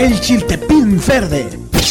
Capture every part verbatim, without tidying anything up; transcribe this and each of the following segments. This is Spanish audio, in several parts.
El Chiltepín Verde.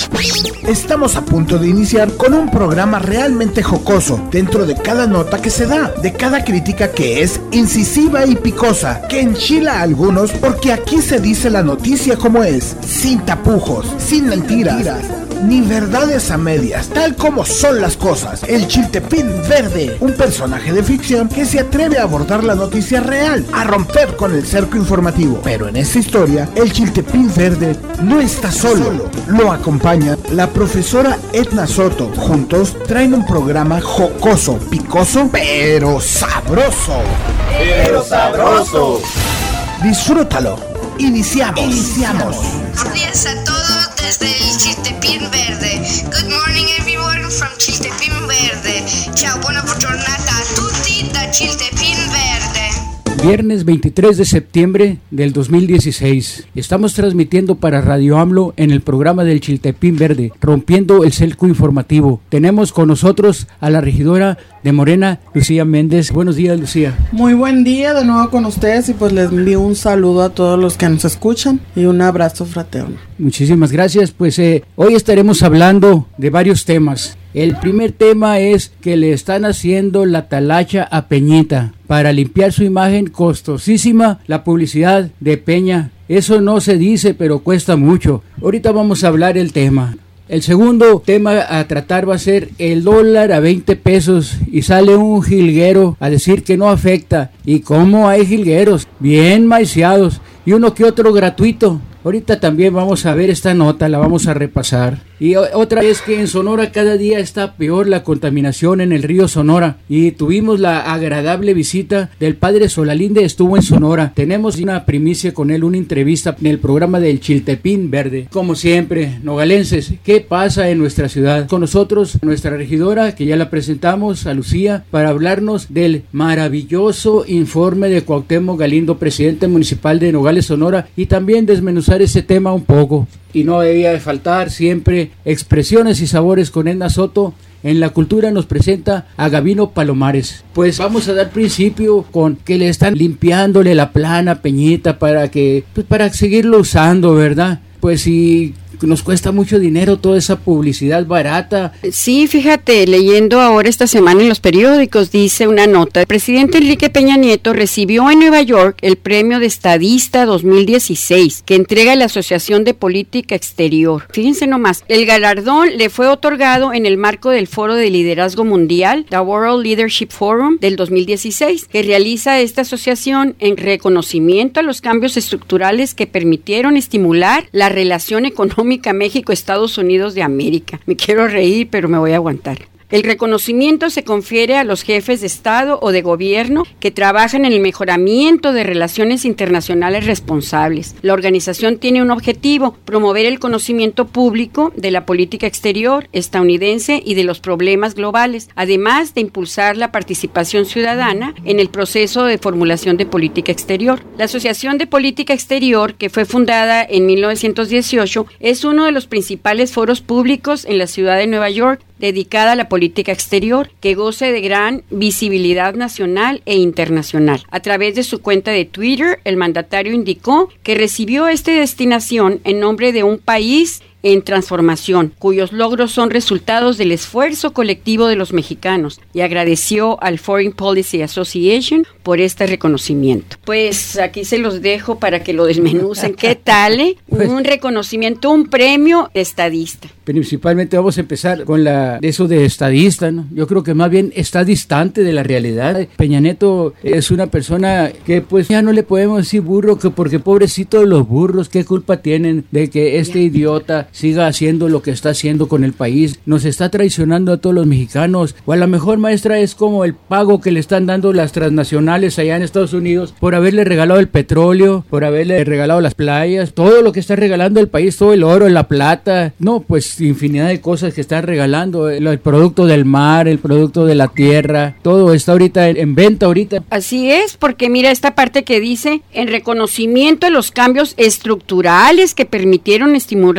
Estamos a punto de iniciar con un programa realmente jocoso dentro de cada nota que se da, de cada crítica que es incisiva y picosa, que enchila a algunos porque aquí se dice la noticia como es, sin tapujos, sin mentiras, ni verdades a medias, tal como son las cosas. El Chiltepín Verde, un personaje de ficción que se atreve a abordar la noticia real, a romper con el cerco informativo. Pero en esta historia, el Chiltepín Verde no está solo, lo acompaña la profesora Edna Soto. Juntos traen un programa jocoso, picoso, pero sabroso. ¡Pero sabroso! Disfrútalo. Iniciamos. Iniciamos. Buenos días a todos desde el Chiltepín Verde. Good morning everyone from Chiltepín Verde. Ciao, buona giornata a tutti da Chiltepín Verde. Viernes veintitrés de septiembre del dos mil dieciséis. Estamos transmitiendo para Radio AMLO en el programa del Chiltepín Verde, rompiendo el cerco informativo. Tenemos con nosotros a la regidora de Morena, Lucía Méndez. Buenos días, Lucía. Muy buen día de nuevo con ustedes y pues les envío un saludo a todos los que nos escuchan y un abrazo fraterno. Muchísimas gracias. Pues eh, hoy estaremos hablando de varios temas. El primer tema es que le están haciendo la talacha a Peñita para limpiar su imagen costosísima, la publicidad de Peña. Eso no se dice, pero cuesta mucho. Ahorita vamos a hablar el tema. El segundo tema a tratar va a ser el dólar a veinte pesos y sale un jilguero a decir que no afecta. ¿Y cómo hay jilgueros? Bien maiciados y uno que otro gratuito. Ahorita también vamos a ver esta nota, la vamos a repasar. Y otra es que en Sonora cada día está peor la contaminación en el río Sonora. Y tuvimos la agradable visita del padre Solalinde, estuvo en Sonora. Tenemos una primicia con él, una entrevista en el programa del Chiltepín Verde. Como siempre, nogalenses, ¿qué pasa en nuestra ciudad? Con nosotros nuestra regidora, que ya la presentamos, a Lucía, para hablarnos del maravilloso informe de Cuauhtémoc Galindo, presidente municipal de Nogales, Sonora, y también desmenuzar ese tema un poco. Y no debía de faltar siempre expresiones y sabores con Edna Soto. En la cultura nos presenta a Gabino Palomares. Pues vamos a dar principio con que le están limpiándole la plana a Peñita para que, pues para seguirlo usando, ¿verdad? Pues si nos cuesta mucho dinero toda esa publicidad barata. Sí, fíjate, leyendo ahora esta semana en los periódicos, dice una nota: el presidente Enrique Peña Nieto recibió en Nueva York el premio de Estadista dos mil dieciséis, que entrega la Asociación de Política Exterior. Fíjense nomás, el galardón le fue otorgado en el marco del Foro de Liderazgo Mundial, The World Leadership Forum, del dos mil dieciséis, que realiza esta asociación en reconocimiento a los cambios estructurales que permitieron estimular la relación económica México-Estados Unidos de América. Me quiero reír, pero me voy a aguantar. El reconocimiento se confiere a los jefes de Estado o de gobierno que trabajan en el mejoramiento de relaciones internacionales responsables. La organización tiene un objetivo: promover el conocimiento público de la política exterior estadounidense y de los problemas globales, además de impulsar la participación ciudadana en el proceso de formulación de política exterior. La Asociación de Política Exterior, que fue fundada en mil novecientos dieciocho, es uno de los principales foros públicos en la ciudad de Nueva York, dedicada a la política exterior, que goce de gran visibilidad nacional e internacional. A través de su cuenta de Twitter, el mandatario indicó que recibió esta destinación en nombre de un país en transformación, cuyos logros son resultados del esfuerzo colectivo de los mexicanos, y agradeció al Foreign Policy Association por este reconocimiento. Pues aquí se los dejo para que lo desmenucen. ¿Qué tal? Eh? Pues, un reconocimiento, un premio estadista. Principalmente vamos a empezar con la eso de estadista, ¿no? Yo creo que más bien está distante de la realidad. Peña Nieto es una persona que pues ya no le podemos decir burro, que porque pobrecitos los burros, ¿qué culpa tienen de que este ya. idiota siga haciendo lo que está haciendo con el país? Nos está traicionando a todos los mexicanos. O a lo mejor, maestra, es como el pago que le están dando las transnacionales allá en Estados Unidos por haberle regalado el petróleo, por haberle regalado las playas, todo lo que está regalando el país, todo el oro, la plata, no, pues infinidad de cosas que está regalando, el, el producto del mar, el producto de la tierra, todo está ahorita en, en venta ahorita. Así es, porque mira esta parte que dice: en reconocimiento a los cambios estructurales que permitieron estimular la relación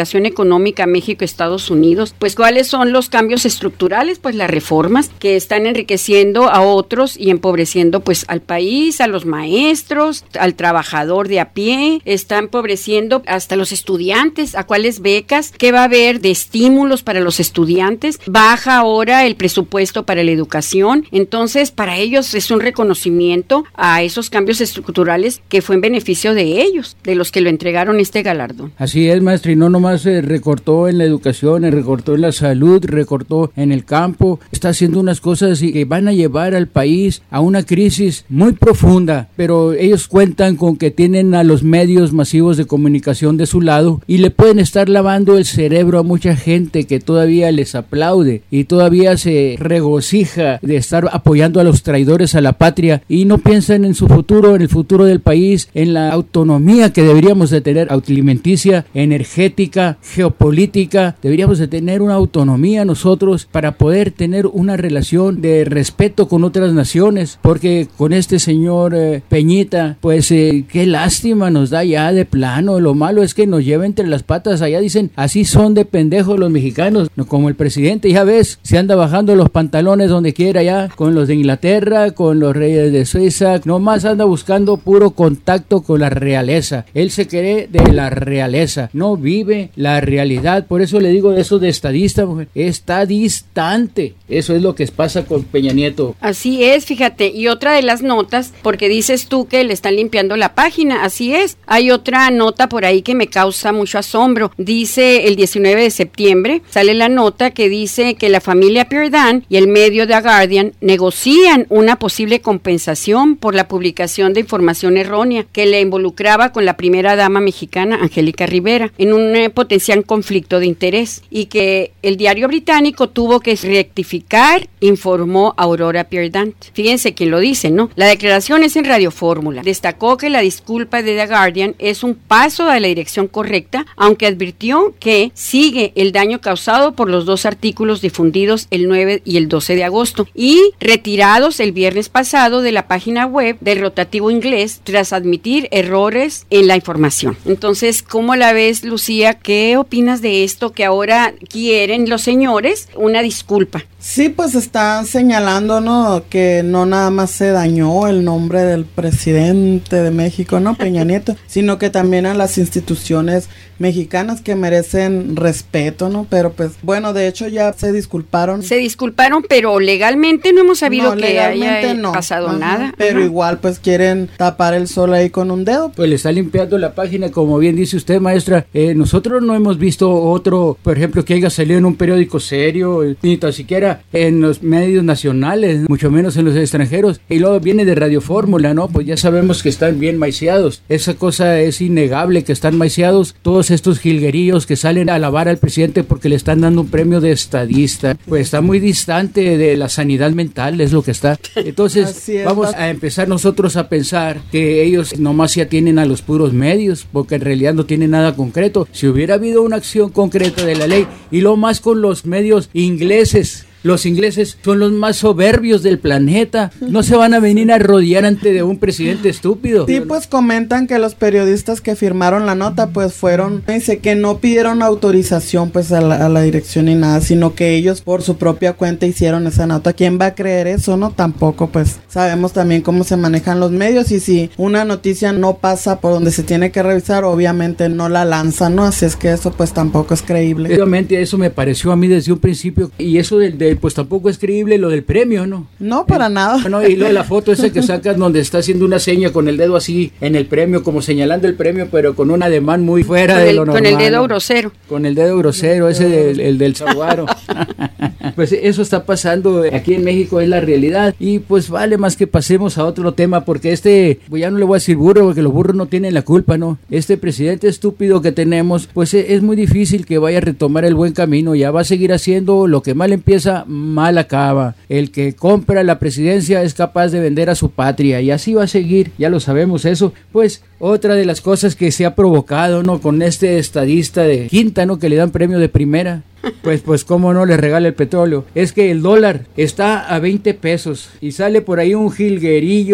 relación económica México-Estados Unidos. Pues, ¿cuáles son los cambios estructurales? Pues las reformas que están enriqueciendo a otros y empobreciendo pues al país, a los maestros, al trabajador de a pie, está empobreciendo hasta los estudiantes, a cuáles becas, qué va a haber de estímulos para los estudiantes, baja ahora el presupuesto para la educación. Entonces, para ellos es un reconocimiento a esos cambios estructurales que fue en beneficio de ellos, de los que lo entregaron este galardón. Así es, maestra, y no nomás eh, recortó en la educación, eh, recortó en la salud, recortó en el campo, está haciendo unas cosas que van a llevar al país a una crisis muy profunda, pero ellos cuentan con que tienen a los medios masivos de comunicación de su lado y le pueden estar lavando el cerebro a mucha gente que todavía les aplaude y todavía se regocija de estar apoyando a los traidores a la patria y no piensan en su futuro, en el futuro del país, en la autonomía que deberíamos de tener, alimenticia, energética, geopolítica. Deberíamos de tener una autonomía nosotros para poder tener una relación de respeto con otras naciones, porque con este señor eh, Peñita, pues eh, qué lástima nos da ya de plano. Lo malo es que nos lleva entre las patas. Allá dicen, así son de pendejos los mexicanos, no como el presidente, ya ves, se anda bajando los pantalones donde quiera ya, con los de Inglaterra, con los reyes de Suiza, nomás anda buscando puro contacto con la realeza. Él se cree de la realeza, no vive la realidad. Por eso le digo eso de estadista, mujer, está distante. Eso es lo que pasa con Peña Nieto. Así es, fíjate, y otra de las notas, porque dices tú que le están limpiando la página, así es, hay otra nota por ahí que me causa mucho asombro. Dice el diecinueve de septiembre, sale la nota que dice que la familia Pierdan y el medio The Guardian negocian una posible compensación por la publicación de información errónea que le involucraba con la primera dama mexicana, Angélica Rivera, en un eh, potencial conflicto de interés, y que el diario británico tuvo que rectificar, informó Aurora Pierdan. Fíjense quién lo dice, ¿no? La declaración es en Radio Fórmula. Destacó que la disculpa de The Guardian es un paso a la dirección correcta, aunque advirtió que sigue el daño causado por los dos artículos difundidos el nueve y el doce de agosto y retirados el viernes pasado de la página web del rotativo inglés tras admitir errores en la información. Entonces, ¿cómo la ves, Lucía? ¿Qué opinas de esto que ahora quieren los señores? Una disculpa. Sí, pues están señalando, ¿no?, que no nada más se dañó el nombre del presidente de México, ¿no?, Peña Nieto, sino que también a las instituciones mexicanas que merecen respeto, ¿no? Pero pues, bueno, de hecho ya se disculparon. Se disculparon, pero legalmente no hemos sabido no, que haya no. pasado Ajá, nada. Pero Ajá. igual pues quieren tapar el sol ahí con un dedo. Pues le está limpiando la página, como bien dice usted, maestra. Eh, nosotros no hemos visto otro, por ejemplo, que haya salido en un periódico serio, ni tan siquiera en los medios nacionales, mucho menos en los extranjeros. Y luego viene de Radio Fórmula, ¿no? Pues ya sabemos que están bien maiciados. Esa cosa es innegable, que están maiciados. Todos estos jilguerillos que salen a alabar al presidente porque le están dando un premio de estadista, pues está muy distante de la sanidad mental, es lo que está. Entonces es, vamos a empezar nosotros a pensar que ellos nomás se atienen a los puros medios, porque en realidad no tienen nada concreto. Si hubiera habido una acción concreta de la ley, y lo más con los medios ingleses. Los ingleses son los más soberbios del planeta. No se van a venir a rodear ante de un presidente estúpido. Sí, pues comentan que los periodistas que firmaron la nota, pues fueron, dice que no pidieron autorización pues a la, a la dirección ni nada, sino que ellos por su propia cuenta hicieron esa nota. ¿Quién va a creer eso, no? Tampoco, pues sabemos también cómo se manejan los medios, y si una noticia no pasa por donde se tiene que revisar, obviamente no la lanzan, ¿no? Así es que eso pues tampoco es creíble. Obviamente eso me pareció a mí desde un principio, y eso del de pues tampoco es creíble lo del premio, ¿no? No, para eh, nada. Bueno, y luego la foto esa que sacas donde está haciendo una seña con el dedo así en el premio, como señalando el premio, pero con un ademán muy fuera con de el, lo normal. Con el dedo grosero. Con el dedo grosero, ese del, el del saguaro. Pues eso está pasando aquí en México, es la realidad. Y pues vale más que pasemos a otro tema, porque este, pues ya no le voy a decir burro, porque los burros no tienen la culpa, ¿no? Este presidente estúpido que tenemos, pues es muy difícil que vaya a retomar el buen camino. Ya va a seguir haciendo lo que mal empieza, mal acaba. El que compra la presidencia es capaz de vender a su patria, y así va a seguir, ya lo sabemos eso. Pues otra de las cosas que se ha provocado, ¿no?, con este estadista de quinta, ¿no?, que le dan premio de primera, pues pues cómo no le regala el petróleo, es que el dólar está a veinte pesos y sale por ahí un jilguerillo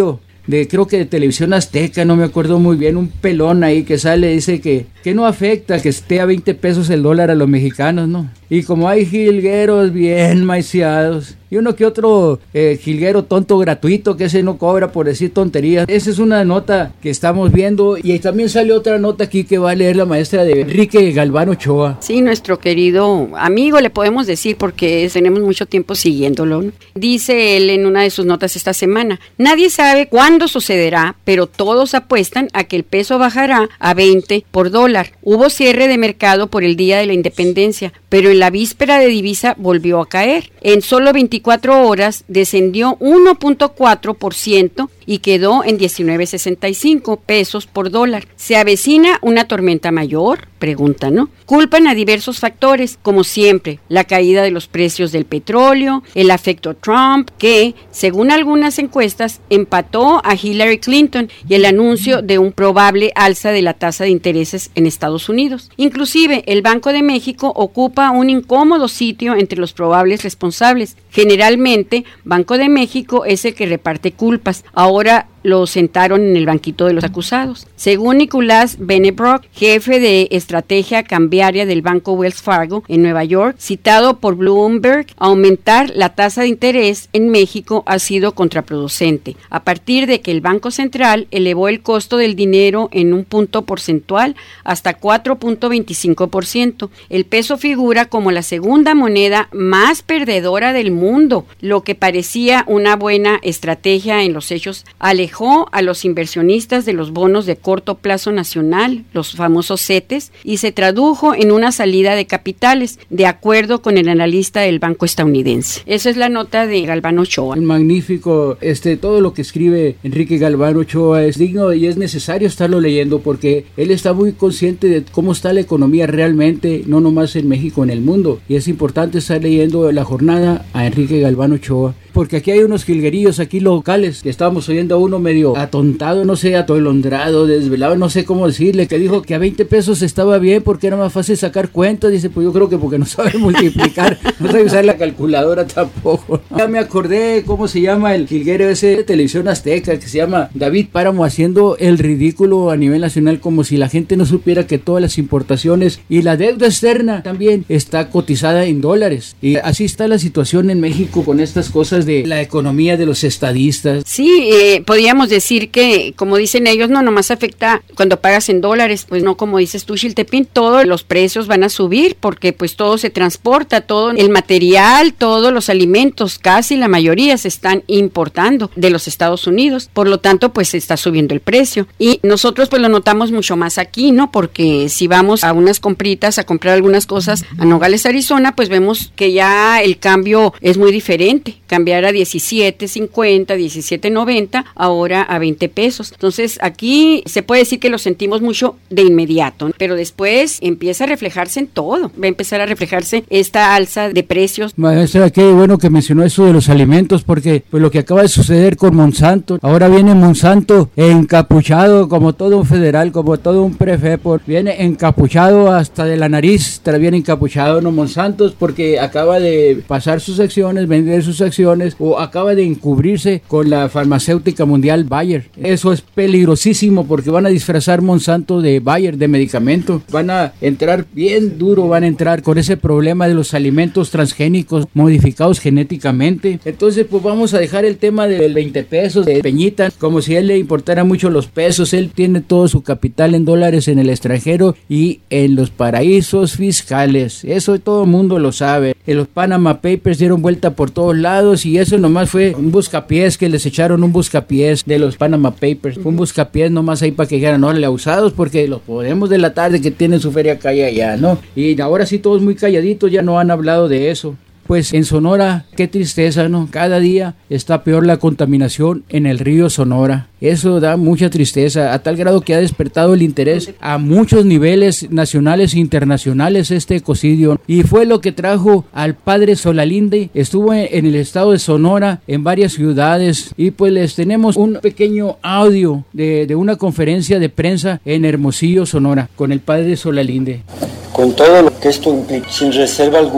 de creo que de Televisión Azteca, no me acuerdo muy bien, un pelón ahí que sale, dice que, que no afecta que esté a veinte pesos el dólar a los mexicanos, ¿no? Y como hay jilgueros bien maiciados, y uno que otro eh, jilguero tonto gratuito que ese no cobra por decir tonterías. Esa es una nota que estamos viendo, y también sale otra nota aquí que va a leer la maestra de Enrique Galván Ochoa. Sí, nuestro querido amigo, le podemos decir porque tenemos mucho tiempo siguiéndolo, ¿no? Dice él en una de sus notas esta semana: nadie sabe cuándo sucederá, pero todos apuestan a que el peso bajará a veinte por dólar. Hubo cierre de mercado por el Día de la Independencia, pero en la víspera de divisa volvió a caer. En solo veinticuatro horas descendió uno punto cuatro por ciento y quedó en diecinueve sesenta y cinco pesos por dólar. ¿Se avecina una tormenta mayor? Pregunta, ¿no? Culpan a diversos factores, como siempre, la caída de los precios del petróleo, el afecto Trump, que, según algunas encuestas, empató a Hillary Clinton, y el anuncio de un probable alza de la tasa de intereses en Estados Unidos. Inclusive, el Banco de México ocupa un incómodo sitio entre los probables responsables. Generalmente, Banco de México es el que reparte culpas. Ahora lo sentaron en el banquito de los acusados. Según Nicolás Benebrock, jefe de estrategia cambiaria del Banco Wells Fargo en Nueva York, citado por Bloomberg, aumentar la tasa de interés en México ha sido contraproducente, a partir de que el Banco Central elevó el costo del dinero en un punto porcentual hasta cuatro punto veinticinco por ciento. El peso figura como la segunda moneda más perdedora del mundo, lo que parecía una buena estrategia en los hechos alejó a los inversionistas de los bonos de corto plazo nacional, los famosos CETES, y se tradujo en una salida de capitales, de acuerdo con el analista del banco estadounidense. Esa es la nota de Galván Ochoa. Magnífico, este, todo lo que escribe Enrique Galván Ochoa es digno y es necesario estarlo leyendo, porque él está muy consciente de cómo está la economía realmente, no nomás en México, en el mundo, y es importante estar leyendo la jornada a Enrique Galván Ochoa, porque aquí hay unos jilguerillos aquí locales, que estábamos oyendo a uno medio atontado, no sé, atolondrado, desvelado, no sé cómo decirle, que dijo que a veinte pesos estaba bien porque era más fácil sacar cuentas. Dice, pues yo creo que porque no sabe multiplicar, no sabe usar la calculadora tampoco. Ya me acordé cómo se llama el jilguero ese de Televisión Azteca, que se llama David Páramo, haciendo el ridículo a nivel nacional, como si la gente no supiera que todas las importaciones y la deuda externa también está cotizada en dólares. Y así está la situación en México con estas cosas de la economía de los estadistas. Sí, eh, podríamos decir que, como dicen ellos, no nomás afecta cuando pagas en dólares, pues no, como dices tú, Xiltepín, todos los precios van a subir porque pues todo se transporta, todo el material, todos los alimentos, casi la mayoría se están importando de los Estados Unidos, por lo tanto pues se está subiendo el precio, y nosotros pues lo notamos mucho más aquí, ¿no? Porque si vamos a unas compritas a comprar algunas cosas a Nogales, Arizona, pues vemos que ya el cambio es muy diferente, cambiar a diecisiete cincuenta, diecisiete noventa, ahora a veinte pesos. Entonces aquí se puede decir que lo sentimos mucho de inmediato, ¿no? Pero después empieza a reflejarse en todo, va a empezar a reflejarse esta alza de precios. Maestra, qué bueno que mencionó eso de los alimentos, porque pues lo que acaba de suceder con Monsanto, ahora viene Monsanto encapuchado como todo un federal, como todo un prefepo, viene encapuchado hasta de la nariz, viene encapuchado, no Monsanto, porque acaba de pasar sus acciones, vender sus acciones, o acaba de encubrirse con la farmacéutica mundial Bayer. Eso es peligrosísimo porque van a disfrazar Monsanto de Bayer, de medicamento. Van a entrar bien duro, van a entrar con ese problema de los alimentos transgénicos modificados genéticamente. Entonces pues vamos a dejar el tema del veinte pesos de Peñita, como si a él le importara mucho los pesos. Él tiene todo su capital en dólares en el extranjero y en los paraísos fiscales. Eso todo el mundo lo sabe. En los Panama Papers dieron vuelta por todos lados, y eso nomás fue un buscapiés, que les echaron un buscapiés de los Panama Papers. Fue un buscapiés nomás ahí para que dijeran, órale, abusados, porque los podemos delatar de que tienen su feria acá y allá, ¿no? Y ahora sí todos muy calladitos, ya no han hablado de eso. Pues en Sonora, qué tristeza, ¿no? Cada día está peor la contaminación en el río Sonora. Eso da mucha tristeza, a tal grado que ha despertado el interés a muchos niveles nacionales e internacionales este ecocidio. Y fue lo que trajo al padre Solalinde. Estuvo en el estado de Sonora, en varias ciudades, y pues les tenemos un pequeño audio de, de una conferencia de prensa en Hermosillo, Sonora, con el padre Solalinde. Con todo lo que esto implica, sin reserva alguna,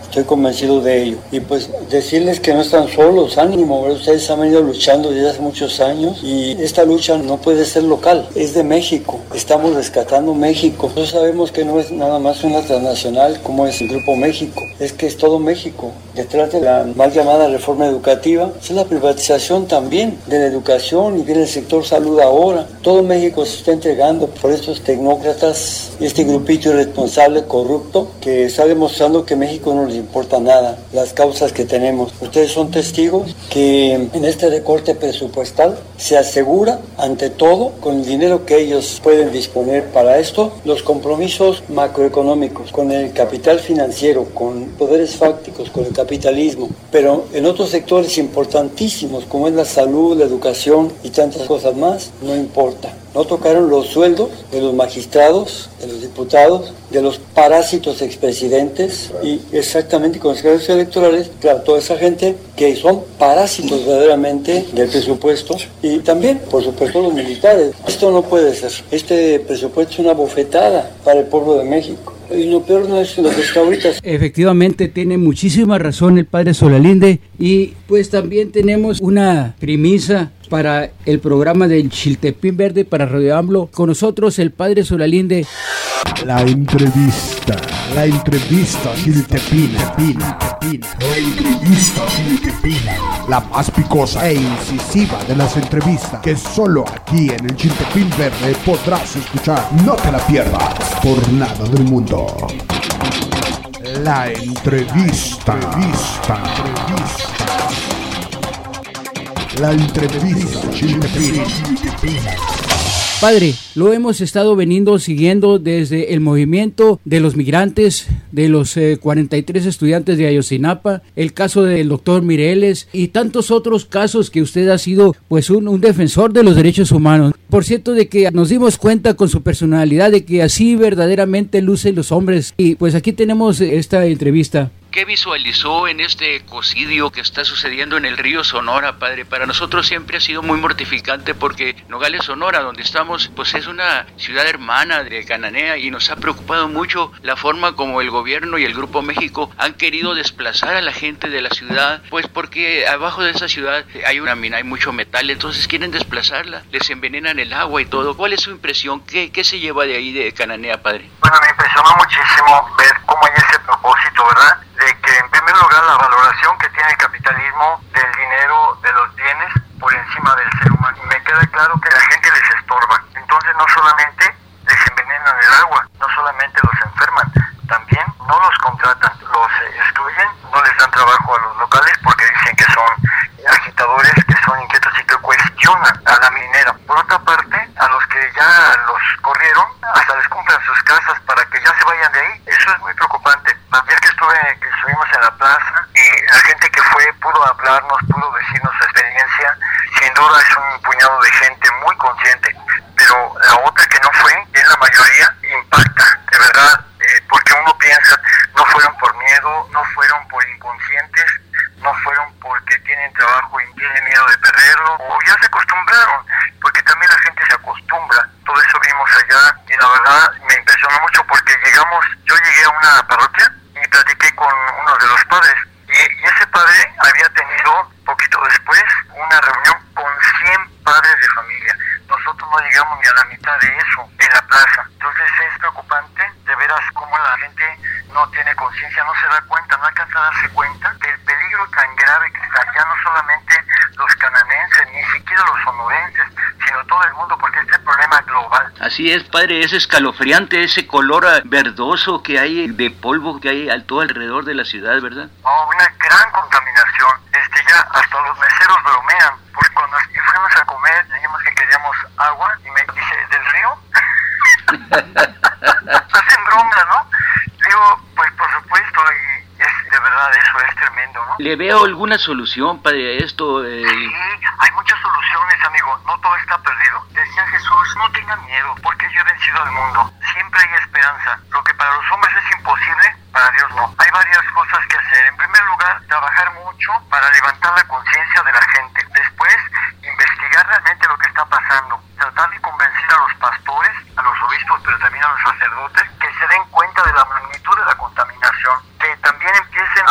estoy convencido de ello. Y pues decirles que no están solos, ánimo, ¿verdad? Ustedes han venido luchando desde hace muchos años y esta lucha no puede ser local, es de México, estamos rescatando México. Nosotros sabemos que no es nada más una transnacional como es el Grupo México, es que es todo México. Detrás de la mal llamada reforma educativa es la privatización también de la educación y viene el sector salud ahora. Todo México se está entregando por estos tecnócratas y este grupito irresponsable, corrupto, que está demostrando que a México no les importa nada, las causas que tenemos. Ustedes son testigos que en este recorte presupuestal se asegura, ante todo, con el dinero que ellos pueden disponer para esto, los compromisos macroeconómicos, con el capital financiero, con poderes fácticos, con el capitalismo, pero en otros sectores importantísimos, como es la salud, la educación y tantas cosas más, no importa. No tocaron los sueldos de los magistrados, de los diputados, de los parásitos expresidentes y exactamente con los secretarios electorales, claro, toda esa gente que son parásitos verdaderamente del presupuesto y también, por supuesto, los militares. Esto no puede ser. Este presupuesto es una bofetada para el pueblo de México. Y lo peor no es lo que está ahorita. Efectivamente, tiene muchísima razón el padre Solalinde y pues también tenemos una premisa para el programa del Chiltepín Verde para Radio AMLO. Con nosotros el padre Solalinde. La entrevista, la entrevista Chiltepina, la entrevista Chiltepina, la más picosa e incisiva de las entrevistas que solo aquí en el Chiltepín Verde podrás escuchar. No te la pierdas por nada del mundo. La entrevista, entrevista, entrevista. La entrevista Chiltepina. Padre, lo hemos estado veniendo siguiendo desde el movimiento de los migrantes, de los eh, cuarenta y tres estudiantes de Ayotzinapa, el caso del doctor Mireles y tantos otros casos que usted ha sido pues un, un defensor de los derechos humanos. Por cierto, de que nos dimos cuenta con su personalidad de que así verdaderamente lucen los hombres. Y pues aquí tenemos esta entrevista. ¿Qué visualizó en este ecocidio que está sucediendo en el río Sonora, padre? Para nosotros siempre ha sido muy mortificante porque Nogales, Sonora, donde estamos, pues es una ciudad hermana de Cananea y nos ha preocupado mucho la forma como el gobierno y el Grupo México han querido desplazar a la gente de la ciudad, pues porque abajo de esa ciudad hay una mina, hay mucho metal, entonces quieren desplazarla, les envenenan el agua y todo. ¿Cuál es su impresión? ¿Qué, qué se lleva de ahí de Cananea, padre? Bueno, me impresionó muchísimo ver cómo hay ese propósito, ¿verdad? De que en primer lugar la valoración que tiene el capitalismo del dinero, de los bienes, por encima del ser humano. Y me queda claro que la gente les estorba. Entonces no solamente les envenenan el agua, no solamente los enferman, también no los contratan, los excluyen, no les dan trabajo a los locales porque dicen que son agitadores, que son inquietos y que cuestionan a la minera. Por otra parte, a los que ya los corrieron, hasta les compran sus casas para que ya se vayan de ahí. Eso es muy preocupante. Ayer que estuve, que estuvimos en la plaza y la gente que fue pudo hablarnos, pudo decirnos su experiencia. Sin duda es un puñado de gente muy consciente, pero la otra que no fue, que es la mayoría, impacta, de verdad, eh, porque uno piensa, no fueron por miedo, no fueron por inconscientes, no fueron porque tienen trabajo y tienen miedo de perderlo, o ya se acostumbraron, porque también la gente se acostumbra. Todo eso vimos allá y la verdad me impresionó mucho porque llegamos, yo llegué a una parroquia y platiqué con uno de los padres y, y ese padre había tenido poquito después una reunión con cien padres de familia. Nosotros no llegamos ni a la mitad de eso en la plaza. Entonces es preocupante de veras cómo la gente no tiene conciencia, no se da cuenta, no alcanza a darse cuenta del peligro tan grave que está ya no solamente los cananenses, ni siquiera los sonorenses, sino todo el mundo, porque este problema es global. Así es, padre, es escalofriante ese color verdoso que hay de polvo que hay al todo alrededor de la ciudad, ¿verdad? No, una gran contaminación. Este ya hasta los meseros bromean, porque cuando fuimos a comer dijimos que queríamos agua y me dice, ¿del río? Hacen broma, ¿no? Digo, pues por supuesto, y es de verdad eso es tremendo, ¿no? ¿Le veo alguna solución, padre, a esto? Eh... Sí, hay muchas soluciones, amigo, no todo está perdido. Decía Jesús, no tengan miedo, porque yo he vencido al mundo. Siempre hay esperanza. Lo que para los hombres es imposible, para Dios no. Hay varias cosas que hacer. En primer lugar, trabajar mucho para levantar la conciencia de la gente. Después, investigar realmente lo que está pasando. Tratar de convencer a los pastores, a los obispos, pero también a los sacerdotes, que se den cuenta de la magnitud de la contaminación. Que también empiecen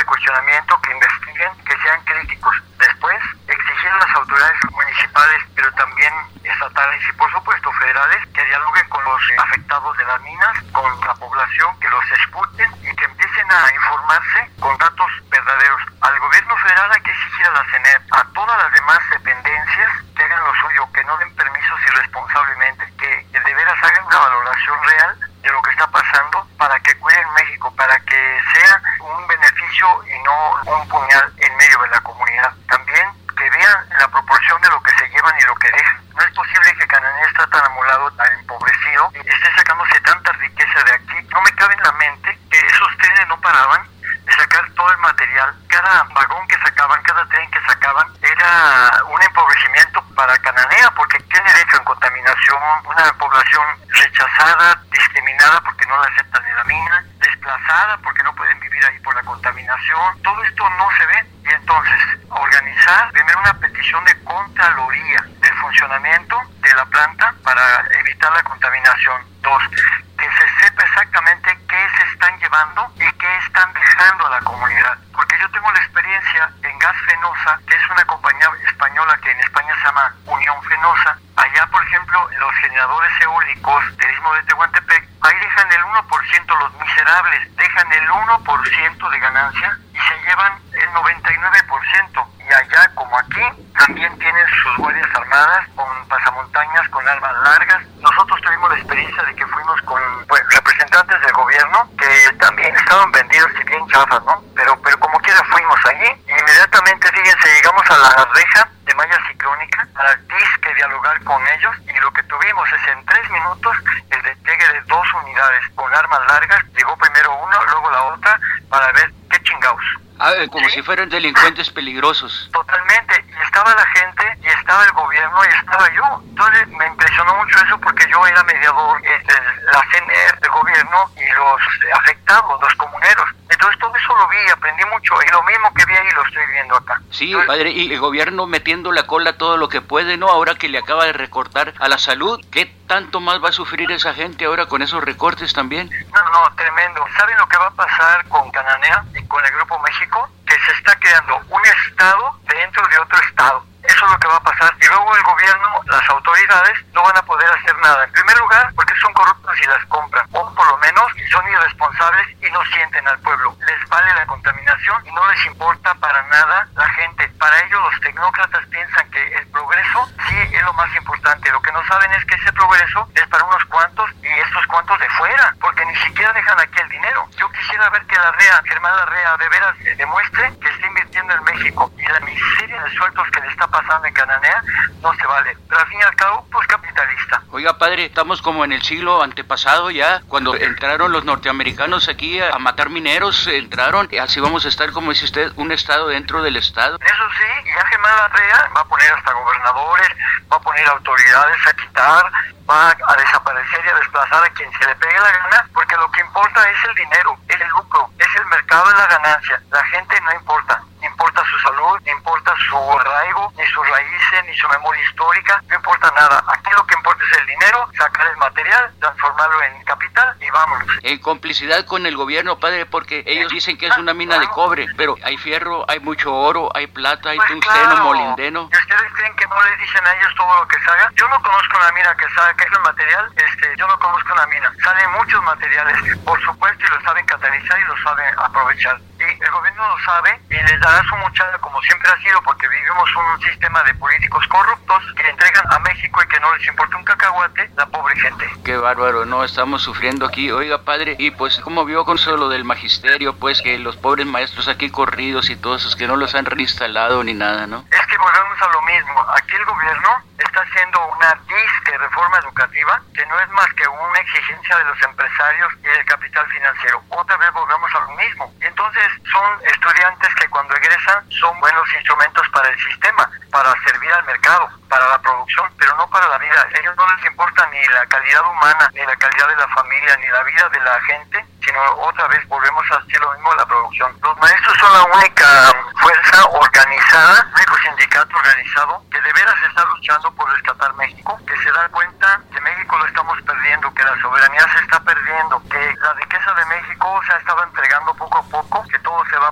cuestionamiento, que investiguen, que sean críticos. Después, exigir a las autoridades municipales, pero también estatales y por supuesto federales, que dialoguen con los afectados de las minas, con la población, que los escuchen y que empiecen a informarse con datos verdaderos. Al gobierno federal hay que exigir a la C N E P, a todas las demás dependencias, que hagan lo suyo, que no den permisos irresponsablemente, que, que de veras hagan una valoración real de lo que está pasando para que cuiden México, para que sea un beneficio y no un puñal en medio de la comunidad. También que vean la proporción de lo que se llevan y lo que dejan. No es posible que Cananea está tan amolado, tan empobrecido, esté sacándose tanta riqueza de aquí. No me cabe en la mente que esos trenes no paraban de sacar todo el material. Cada vagón que sacaban, cada tren que sacaban, era un empobrecimiento para Cananea, porque ¿qué le dejan? Contaminación, una población rechazada, discriminada porque no la aceptan en la mina, desplazada porque no pueden vivir ahí por la contaminación. Todo esto no se ve. Y entonces, organizar primero una petición de contraloría del funcionamiento de la planta para evitar la contaminación. Dos, que se sepa exactamente qué se están llevando y qué están dejando a la comunidad. Porque yo tengo la experiencia en Gas Fenosa, que es una compañía española que en España se llama Unión Fenosa. Allá, por ejemplo, los generadores eólicos del Istmo de Tehuantepec, ahí dejan el uno por ciento, los miserables, dejan el uno por ciento de ganancia y se llevan el noventa y nueve por ciento. Y allá, como aquí, también tienen sus guardias armadas con pasamontañas, con armas largas. Nosotros tuvimos la experiencia de que fuimos con pues, representantes del gobierno que también estaban vendidos y bien chafas, ¿no? Pero, pero como quiera fuimos allí y inmediatamente, fíjense, llegamos a la reja de malla ciclónica para disque dialogar con ellos y lo que tuvimos es en tres minutos el despliegue de dos unidades con armas largas. Llegó primero uno, luego la otra para ver qué chingados. Ah, como ¿sí? Si fueran delincuentes peligrosos. Totalmente, y estaba la gente, y estaba el gobierno, y estaba yo. Entonces me impresionó mucho eso porque yo era mediador entre la C N E P, el gobierno y los afectados, los comuneros. Entonces todo eso lo vi, aprendí mucho, y lo mismo que vi ahí lo estoy viendo acá. Sí, Entonces, padre, y el gobierno metiendo la cola todo lo que puede, ¿no? Ahora que le acaba de recortar a la salud, ¿qué tanto más va a sufrir esa gente ahora con esos recortes también? No, no, tremendo. ¿Saben lo que va a pasar con Cananea y con el Grupo México? Que se está creando un estado dentro de otro estado. Eso es lo que va a pasar. Y luego el gobierno, las autoridades, no van a poder hacer nada. En primer lugar, porque son corruptos y las compran. O por lo menos son irresponsables y no sienten al pueblo. Les vale la contaminación y no les importa para nada la gente. Para ellos los tecnócratas piensan que el progreso sí es lo más importante. Lo que no saben es que ese progreso es para unos cuantos y estos cuantos de fuera. Porque ni siquiera dejan aquí el dinero. Yo quisiera ver que la R E A, Germán Larrea, de veras eh, demuestre que está invirtiendo en México. Y la miseria de sueldos que le está pasando en Cananea no se vale, pero al fin y al cabo pues capitalista. Oiga, padre, estamos como en el siglo antepasado ya, cuando entraron los norteamericanos aquí a, a matar mineros, entraron, así vamos a estar, como dice usted, un estado dentro del estado. Eso sí, y ya Germán Larrea va a poner hasta gobernadores, va a poner autoridades a quitar, va a desaparecer y a desplazar a quien se le pegue la gana, porque lo que importa es el dinero, es el lucro, es el mercado, es la ganancia. La gente no importa. No importa su salud, no importa su arraigo, ni sus raíces, ni su memoria histórica, no importa nada. Aquí lo que importa es el dinero, sacar el material, transformarlo en capital y vámonos. En complicidad con el gobierno, padre, porque ellos dicen que es una mina de cobre, pero hay fierro, hay mucho oro, hay plata, hay pues tungsteno, claro. molibdeno. ¿Y ustedes creen que no les dicen a ellos todo lo que se haga? Yo no conozco una mina que sabe qué es el material, este, yo no conozco una mina. Salen muchos materiales, por supuesto, y lo saben catalizar y lo saben aprovechar. Y el gobierno lo sabe y les dará su mochada como siempre ha sido, porque vivimos un sistema de políticos corruptos que entregan a México y que no les importa un cacahuate la pobre gente. Qué bárbaro, no, estamos sufriendo aquí. Oiga, padre, y pues ¿cómo vio con eso lo del magisterio? Pues que los pobres maestros aquí corridos y todos esos que no los han reinstalado ni nada, ¿no? Es que volvemos a lo mismo. Aquí el gobierno está haciendo una disque reforma educativa que no es más que una exigencia de los empresarios y del capital financiero. Otra vez volvemos a lo mismo. Y entonces son estudiantes que cuando egresan son buenos instrumentos para el sistema, para servir al mercado, para la producción, pero no para la vida. A ellos no les importa ni la calidad humana, ni la calidad de la familia, ni la vida de la gente, sino otra vez volvemos a hacer lo mismo, la producción. Los maestros son la única fuerza organizada, el único sindicato organizado que de veras está luchando por rescatar México, que se da cuenta que México lo estamos perdiendo, que la soberanía se está perdiendo, que la riqueza de México se ha estado entregando poco a poco, que todo se va a privatizar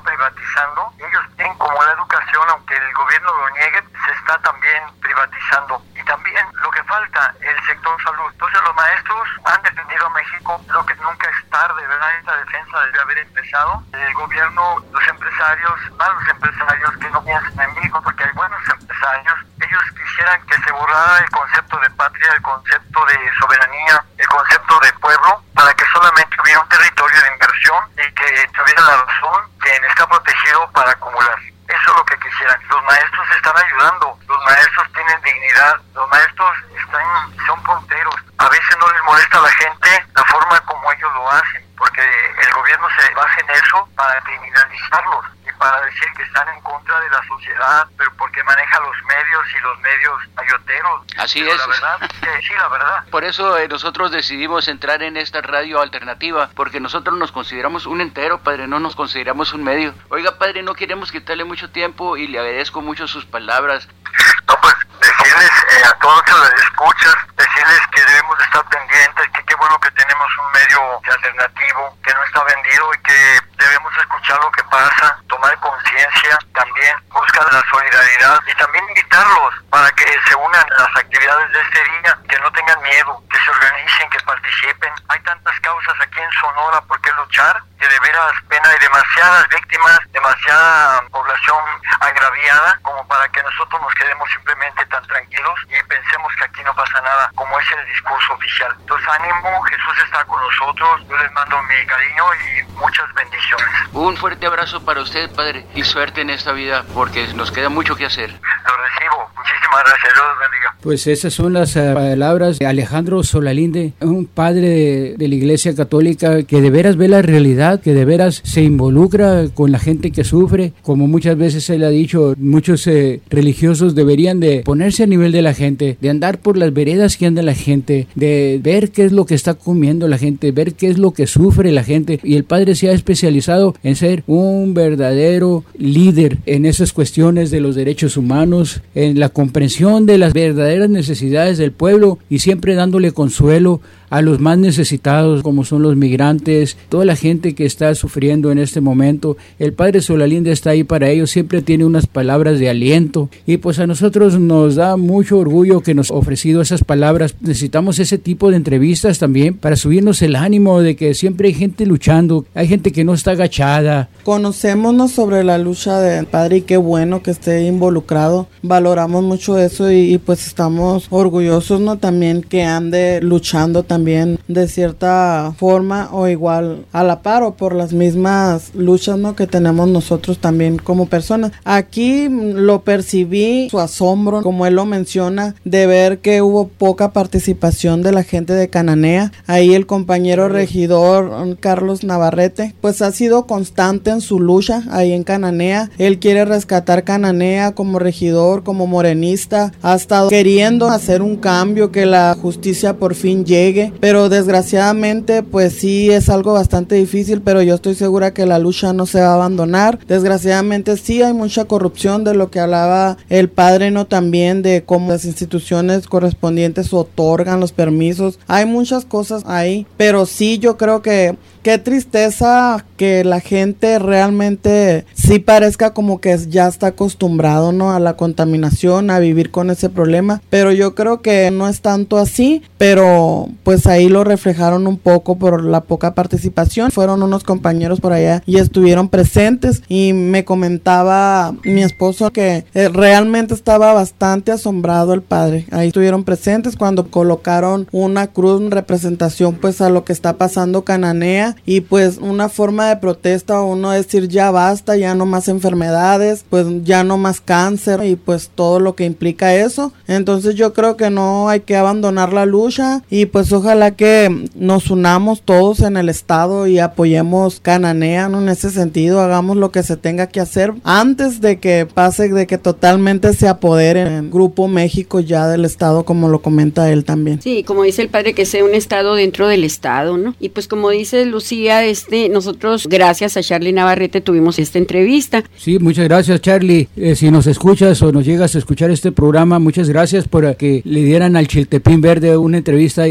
privatizando. Ellos tienen como la educación, aunque el gobierno lo niegue, se está también privatizando. Y también lo que falta, el sector salud. Entonces los maestros han defendido a México. Creo que nunca es tarde, ¿verdad? Esta defensa debe haber empezado. El gobierno, los empresarios, malos empresarios que no piensan en México, porque hay buenos empresarios, ellos quisieran que se borrara el concepto de patria, el concepto de soberanía, el concepto de pueblo, para que solamente hubiera un territorio de inversión y que tuviera la razón quien está protegido para acumular. Eso es lo que quisieran. Los maestros están ayudando, los maestros tienen dignidad, los maestros están, son punteros. A veces no les molesta a la gente la forma como ellos lo hacen, porque el gobierno se basa en eso para criminalizarlos y para decir que están en contra de la sociedad, pero porque maneja los medios y los medios ayoteros. Así pero es. La verdad, eh, sí, la verdad. Por eso eh, nosotros decidimos entrar en esta radio alternativa, porque nosotros nos consideramos un entero, padre, no nos consideramos un medio. Oiga, padre, no queremos quitarle mucho tiempo y le agradezco mucho sus palabras. No, pues decirles eh, a todos que les escuchas, decirles que debemos estar pendientes, que qué bueno que tenemos un medio alternativo, que no está vendido y que debemos escuchar lo que pasa, tomar conciencia, también buscar la solidaridad y también invitarlos para que se unan a las actividades de este día, que no tengan miedo, que se organicen, que participen. Hay tantas causas aquí en Sonora por qué luchar, que de veras pena hay demasiadas víctimas, demasiada población agraviada como para que nosotros nos quedemos simplemente tan tranquilos y pensemos que aquí no pasa nada, como es el discurso oficial. Entonces ánimo, Jesús está con nosotros, yo les mando mi cariño y muchas bendiciones. Un fuerte abrazo para usted, padre, y suerte en esta vida, porque nos queda mucho que hacer. Lo recibo, muchísimas gracias, Dios los bendiga. Pues esas son las uh, palabras de Alejandro Solalinde, un padre de, de la Iglesia Católica que de veras ve la realidad, que de veras se involucra con la gente que sufre, como muchas veces él ha dicho, muchos eh, religiosos deberían de ponerse a nivel de la gente, de andar por las veredas que anda la gente, de ver qué es lo que está comiendo la gente, ver qué es lo que sufre la gente, y el padre se ha especializado en ser un verdadero líder en esas cuestiones de los derechos humanos, en la comprensión de las verdaderas necesidades del pueblo y siempre dándole consuelo a los más necesitados, como son los migrantes, toda la gente que está sufriendo en este momento. El padre Solalinde está ahí para ellos, siempre tiene unas palabras de aliento, y pues a nosotros nos da mucho orgullo que nos ha ofrecido esas palabras. Necesitamos ese tipo de entrevistas también para subirnos el ánimo de que siempre hay gente luchando, hay gente que no está agachada. Conocémonos sobre la lucha del padre y qué bueno que esté involucrado, valoramos mucho eso y, y pues estamos orgullosos, ¿no? También que ande luchando también también de cierta forma o igual a la par o por las mismas luchas, ¿no?, que tenemos nosotros también como personas. Aquí lo percibí, su asombro, como él lo menciona, de ver que hubo poca participación de la gente de Cananea. Ahí el compañero regidor Carlos Navarrete pues ha sido constante en su lucha ahí en Cananea. Él quiere rescatar Cananea como regidor, como morenista, ha estado queriendo hacer un cambio, que la justicia por fin llegue, pero desgraciadamente pues sí es algo bastante difícil, pero yo estoy segura que la lucha no se va a abandonar. Desgraciadamente sí hay mucha corrupción, de lo que hablaba el padre, no, también de cómo las instituciones correspondientes otorgan los permisos, hay muchas cosas ahí, pero sí yo creo que qué tristeza que la gente realmente sí parezca como que ya está acostumbrado, ¿no?, a la contaminación, a vivir con ese problema, pero yo creo que no es tanto así, pero pues ahí lo reflejaron un poco por la poca participación. Fueron unos compañeros por allá y estuvieron presentes, y me comentaba mi esposo que eh, realmente estaba bastante asombrado el padre. Ahí estuvieron presentes cuando colocaron una cruz en representación pues a lo que está pasando Cananea, y pues una forma de protesta, uno decir ya basta, ya no más enfermedades, pues ya no más cáncer y pues todo lo que implica eso. Entonces yo creo que no hay que abandonar la lucha, y pues ojalá que nos unamos todos en el estado y apoyemos Cananea, ¿no?, en ese sentido, hagamos lo que se tenga que hacer antes de que pase, de que totalmente se apodere el Grupo México ya del estado, como lo comenta él también. Sí, como dice el padre, que sea un estado dentro del estado, ¿no? Y pues como dice Lucía, este, nosotros gracias a Charlie Navarrete tuvimos esta entrevista. Sí, muchas gracias, Charlie. Eh, si nos escuchas o nos llegas a escuchar este programa, muchas gracias por que le dieran al Chiltepín Verde una entrevista de un personaje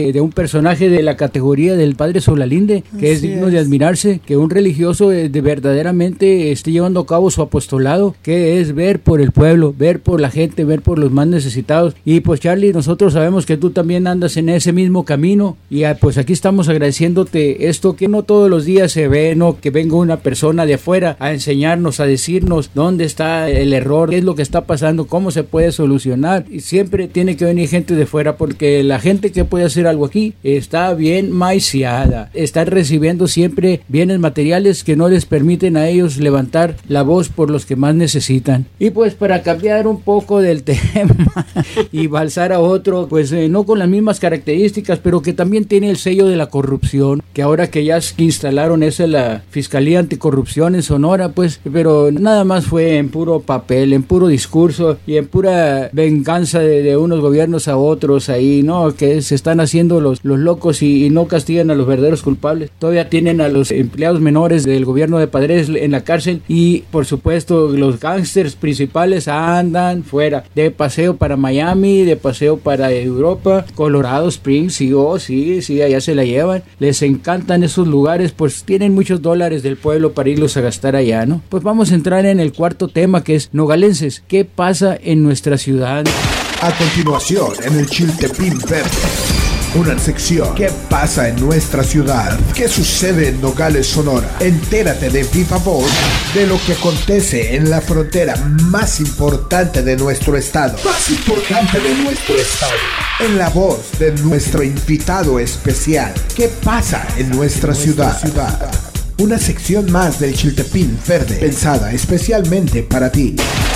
personaje de la categoría del padre Solalinde, que es Así digno es. de admirarse, que un religioso eh, de verdaderamente esté llevando a cabo su apostolado, que es ver por el pueblo, ver por la gente, ver por los más necesitados. Y pues Charlie, nosotros sabemos que tú también andas en ese mismo camino y ah, pues aquí estamos agradeciéndote esto que no todos los días se ve, no que venga una persona de afuera a enseñarnos, a decirnos dónde está el error, qué es lo que está pasando, cómo se puede solucionar. Y siempre tiene que venir gente de fuera, porque la gente que puede hacer algo aquí está bien maiciada, están recibiendo siempre bienes materiales que no les permiten a ellos levantar la voz por los que más necesitan. Y pues para cambiar un poco del tema y balsar a otro, pues eh, no con las mismas características, pero que también tiene el sello de la corrupción, que ahora que ya instalaron esa la Fiscalía Anticorrupción en Sonora, pues, pero nada más fue en puro papel, en puro discurso y en pura venganza de, de unos gobiernos a otros ahí, ¿no? Que se están haciendo los, los locos y, y no castigan a los verdaderos culpables. Todavía tienen a los empleados menores del gobierno de Padres en la cárcel y, por supuesto, los gángsters principales andan fuera, de paseo para Miami, de paseo para Europa, Colorado Springs, sí, oh, sí, sí, allá se la llevan. Les encantan esos lugares, pues tienen muchos dólares del pueblo para irlos a gastar allá, ¿no? Pues vamos a entrar en el cuarto tema, que es nogalenses. ¿Qué pasa en nuestra ciudad? A continuación, en el Chiltepín Verde, una sección ¿Qué pasa en nuestra ciudad? ¿Qué sucede en Nogales, Sonora? Entérate de viva voz de lo que acontece en la frontera más importante de nuestro estado. Más importante de nuestro estado. En la voz de nuestro invitado especial. ¿Qué pasa en nuestra ciudad? ciudad? Una sección más del Chiltepín Verde, pensada especialmente para ti.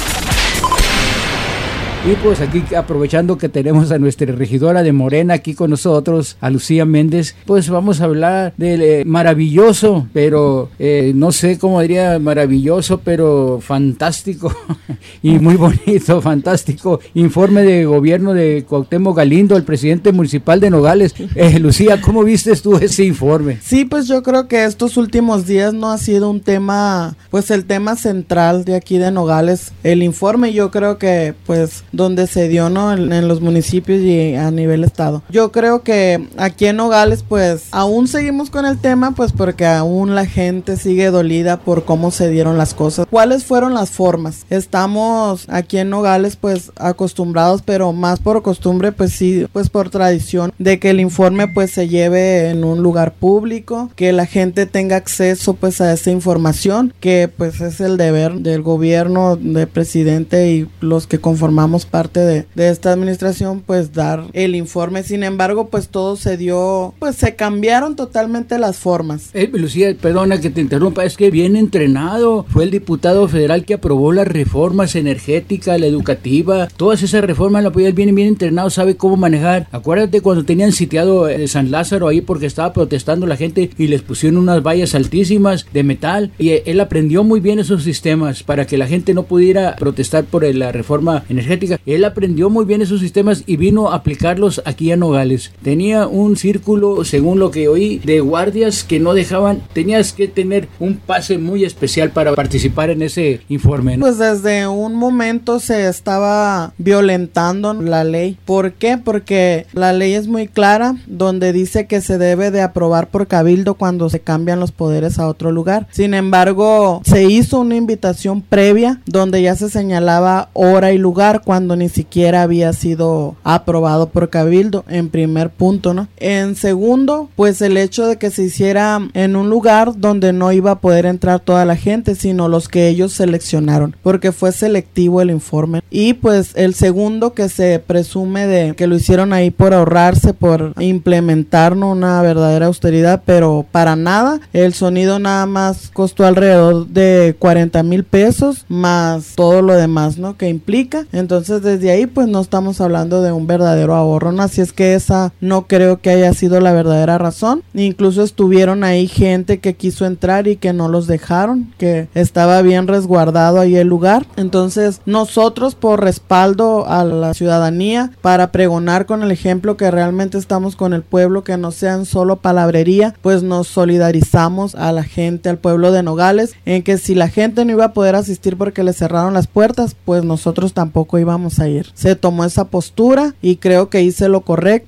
Y pues aquí, aprovechando que tenemos a nuestra regidora de Morena aquí con nosotros, a Lucía Méndez, pues vamos a hablar del eh, maravilloso, pero eh, no sé cómo diría maravilloso, pero fantástico y muy bonito, fantástico informe de gobierno de Cuauhtémoc Galindo, el presidente municipal de Nogales. Eh, Lucía, ¿cómo viste tú ese informe? Sí, pues yo creo que estos últimos días no ha sido un tema, pues el tema central de aquí de Nogales. El informe yo creo que pues donde se dio, ¿no? En, en los municipios y a nivel estado. Yo creo que aquí en Nogales pues aún seguimos con el tema, pues porque aún la gente sigue dolida por cómo se dieron las cosas. ¿Cuáles fueron las formas? Estamos aquí en Nogales pues acostumbrados, pero más por costumbre, pues sí, pues por tradición, de que el informe pues se lleve en un lugar público, que la gente tenga acceso pues a esa información, que pues es el deber del gobierno, del presidente y los que conformamos parte de, de esta administración, pues dar el informe. Sin embargo, pues todo se dio, pues se cambiaron totalmente las formas. Eh, Lucía, perdona que te interrumpa, es que bien entrenado fue el diputado federal que aprobó las reformas energéticas, la educativa, todas esas reformas, la podía bien bien entrenado, sabe cómo manejar. Acuérdate cuando tenían sitiado eh, San Lázaro ahí porque estaba protestando la gente y les pusieron unas vallas altísimas de metal y eh, él aprendió muy bien esos sistemas para que la gente no pudiera protestar por eh, la reforma energética. Él aprendió muy bien esos sistemas y vino a aplicarlos aquí a Nogales. Tenía un círculo, según lo que oí, de guardias que no dejaban, tenías que tener un pase muy especial para participar en ese informe, ¿no? Pues desde un momento se estaba violentando la ley. ¿Por qué? Porque la ley es muy clara, donde dice que se debe de aprobar por cabildo cuando se cambian los poderes a otro lugar. Sin embargo, se hizo una invitación previa donde ya se señalaba hora y lugar cuando ni siquiera había sido aprobado por cabildo, en primer punto, ¿no? En segundo, pues el hecho de que se hiciera en un lugar donde no iba a poder entrar toda la gente, sino los que ellos seleccionaron, porque fue selectivo el informe. Y pues el segundo, que se presume de que lo hicieron ahí por ahorrarse, por implementar, ¿no?, una verdadera austeridad, pero para nada. El sonido nada más costó alrededor de cuarenta mil pesos, más todo lo demás, ¿no?, que implica. Entonces desde ahí pues no estamos hablando de un verdadero ahorro, ¿no? Así es que esa no creo que haya sido la verdadera razón. Incluso estuvieron ahí gente que quiso entrar y que no los dejaron, que estaba bien resguardado ahí el lugar. Entonces nosotros, por respaldo a la ciudadanía, para pregonar con el ejemplo que realmente estamos con el pueblo, que no sean solo palabrería, pues nos solidarizamos a la gente, al pueblo de Nogales, en que si la gente no iba a poder asistir porque le cerraron las puertas, pues nosotros tampoco íbamos a ir. Se tomó esa postura y creo que hice lo correcto.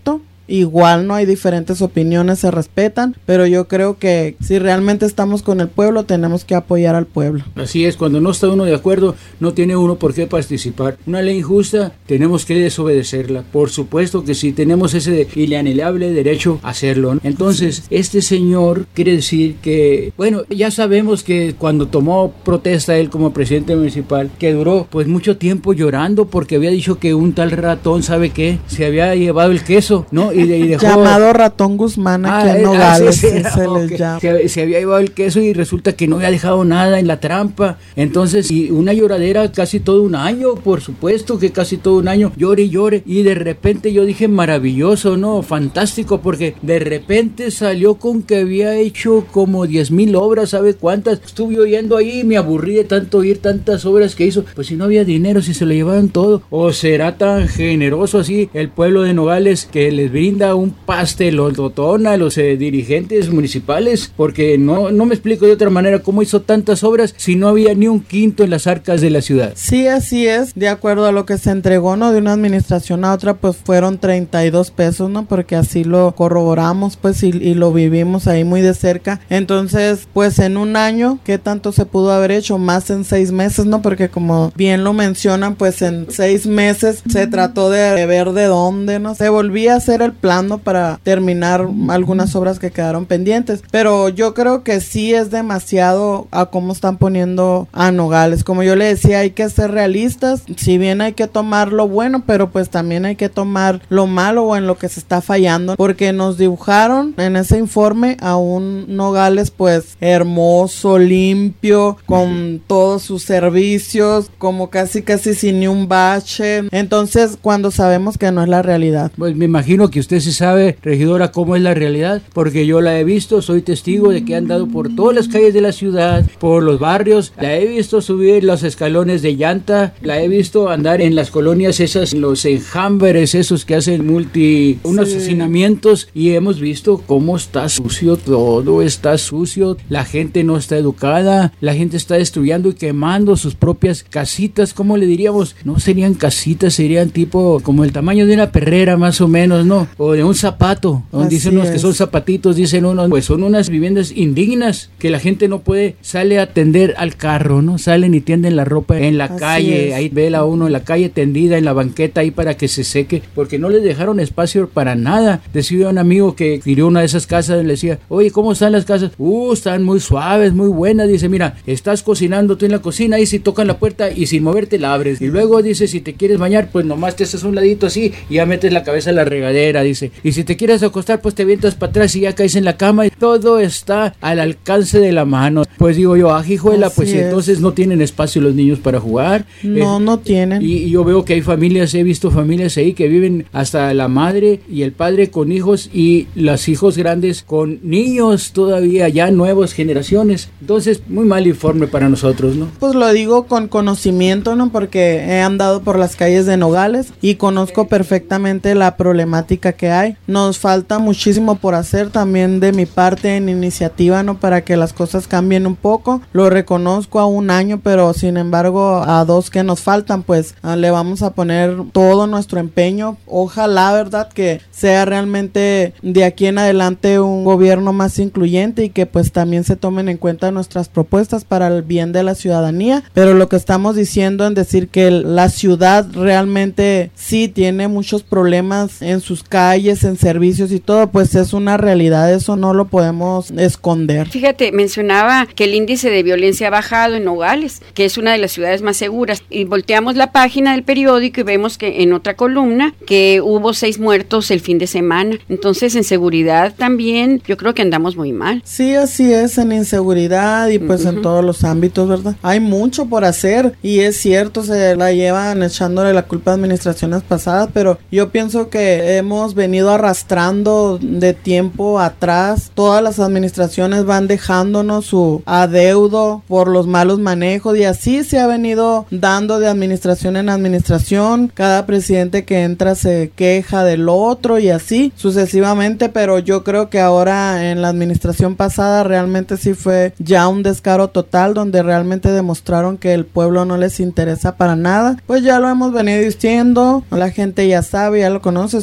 igual no hay diferentes opiniones, se respetan, pero yo creo que si realmente estamos con el pueblo, tenemos que apoyar al pueblo. Así es, cuando no está uno de acuerdo, no tiene uno por qué participar. Una ley injusta, tenemos que desobedecerla. Por supuesto que sí, tenemos ese inalienable derecho a hacerlo, ¿no? Entonces, este señor quiere decir que, bueno, ya sabemos que cuando tomó protesta él como presidente municipal, que duró pues mucho tiempo llorando porque había dicho que un tal ratón, ¿sabe qué? Se había llevado el queso, ¿no? Y, de, y dejó... Llamado Ratón Guzmán aquí ah, en Nogales, se, se okay. les llama. Se, se había llevado el queso y resulta que no había dejado nada en la trampa. Entonces, y una lloradera casi todo un año, por supuesto que casi todo un año, llore y llore. Y de repente yo dije, maravilloso, ¿no? Fantástico, porque de repente salió con que había hecho como diez mil obras, ¿sabe cuántas? Estuve oyendo ahí y me aburrí de tanto oír tantas obras que hizo. Pues si no había dinero, si se lo llevaban todo. ¿O será tan generoso así el pueblo de Nogales que les brinda un pastelotón a los eh, dirigentes municipales? Porque no, no me explico de otra manera cómo hizo tantas obras si no había ni un quinto en las arcas de la ciudad. Sí, así es, de acuerdo a lo que se entregó, ¿no? De una administración a otra, pues fueron treinta y dos pesos, ¿no? Porque así lo corroboramos, pues, y, y lo vivimos ahí muy de cerca. Entonces, pues en un año, ¿qué tanto se pudo haber hecho? Más en seis meses, ¿no? Porque como bien lo mencionan, pues en seis meses se trató de ver de dónde, ¿no? Se volvía a hacer el plano para terminar algunas obras que quedaron pendientes. Pero yo creo que sí es demasiado a cómo están poniendo a Nogales. Como yo le decía, hay que ser realistas. Si bien hay que tomar lo bueno, pero pues también hay que tomar lo malo o en lo que se está fallando. Porque nos dibujaron en ese informe a un Nogales pues hermoso, limpio, con todos sus servicios, como casi casi sin ni un bache. Entonces, cuando sabemos que no es la realidad. Pues me imagino que usted sí sabe, regidora, cómo es la realidad, porque yo la he visto, soy testigo de que han dado por todas las calles de la ciudad, por los barrios, la he visto subir los escalones de llanta, la he visto andar en las colonias esas, los enjambres esos que hacen multi, unos sí. hacinamientos, y hemos visto cómo está sucio, todo está sucio, la gente no está educada, la gente está destruyendo y quemando sus propias casitas. ¿Cómo le diríamos? No serían casitas, serían tipo como el tamaño de una perrera más o menos, ¿no? O de un zapato, donde dicen unos es. que son zapatitos, dicen unos, pues son unas viviendas indignas que la gente no puede, sale a tender al carro, ¿no? Salen y tienden la ropa en la Así calle, es. ahí vela a uno en la calle tendida en la banqueta ahí para que se seque, porque no les dejaron espacio para nada. Decía un amigo que tiró una de esas casas y le decía, oye, ¿cómo están las casas? Uh, están muy suaves, muy buenas. Dice, mira, estás cocinando tú en la cocina y si tocan la puerta y sin moverte la abres. Y luego dice, si te quieres bañar, pues nomás te haces un ladito así y ya metes la cabeza en la regadera, dice. Y si te quieres acostar, pues te vientas para atrás y ya caes en la cama y todo está al alcance de la mano. Pues digo yo, ajijuela, pues y entonces no tienen espacio los niños para jugar. No, eh, no tienen. Y, y yo veo que hay familias, he visto familias ahí que viven hasta la madre y el padre con hijos y los hijos grandes con niños todavía, ya nuevas generaciones. Entonces, muy mal informe para nosotros, ¿no? Pues lo digo con conocimiento, ¿no? Porque he andado por las calles de Nogales y conozco perfectamente la problemática que hay. Nos falta muchísimo por hacer también de mi parte en iniciativa, ¿no? Para que las cosas cambien un poco. Lo reconozco a un año, pero sin embargo a dos que nos faltan, pues le vamos a poner todo nuestro empeño. Ojalá, ¿verdad? Que sea realmente de aquí en adelante un gobierno más incluyente y que pues también se tomen en cuenta nuestras propuestas para el bien de la ciudadanía. Pero lo que estamos diciendo en decir que la ciudad realmente sí tiene muchos problemas en sus calles, en servicios y todo, pues es una realidad, eso no lo podemos esconder. Fíjate, mencionaba que el índice de violencia ha bajado en Nogales, que es una de las ciudades más seguras, y volteamos la página del periódico y vemos que en otra columna que hubo seis muertos el fin de semana. Entonces en seguridad también yo creo que andamos muy mal. Sí, así es, en inseguridad y pues uh-huh. en todos los ámbitos, ¿verdad? Hay mucho por hacer y es cierto, se la llevan echándole la culpa a administraciones pasadas, pero yo pienso que hemos venido arrastrando de tiempo atrás. Todas las administraciones van dejándonos su adeudo por los malos manejos y así se ha venido dando de administración en administración. Cada presidente que entra se queja del otro y así sucesivamente, pero yo creo que ahora en la administración pasada realmente sí fue ya un descaro total, donde realmente demostraron que el pueblo no les interesa para nada. Pues ya lo hemos venido diciendo, la gente ya sabe, ya lo conoce, solo es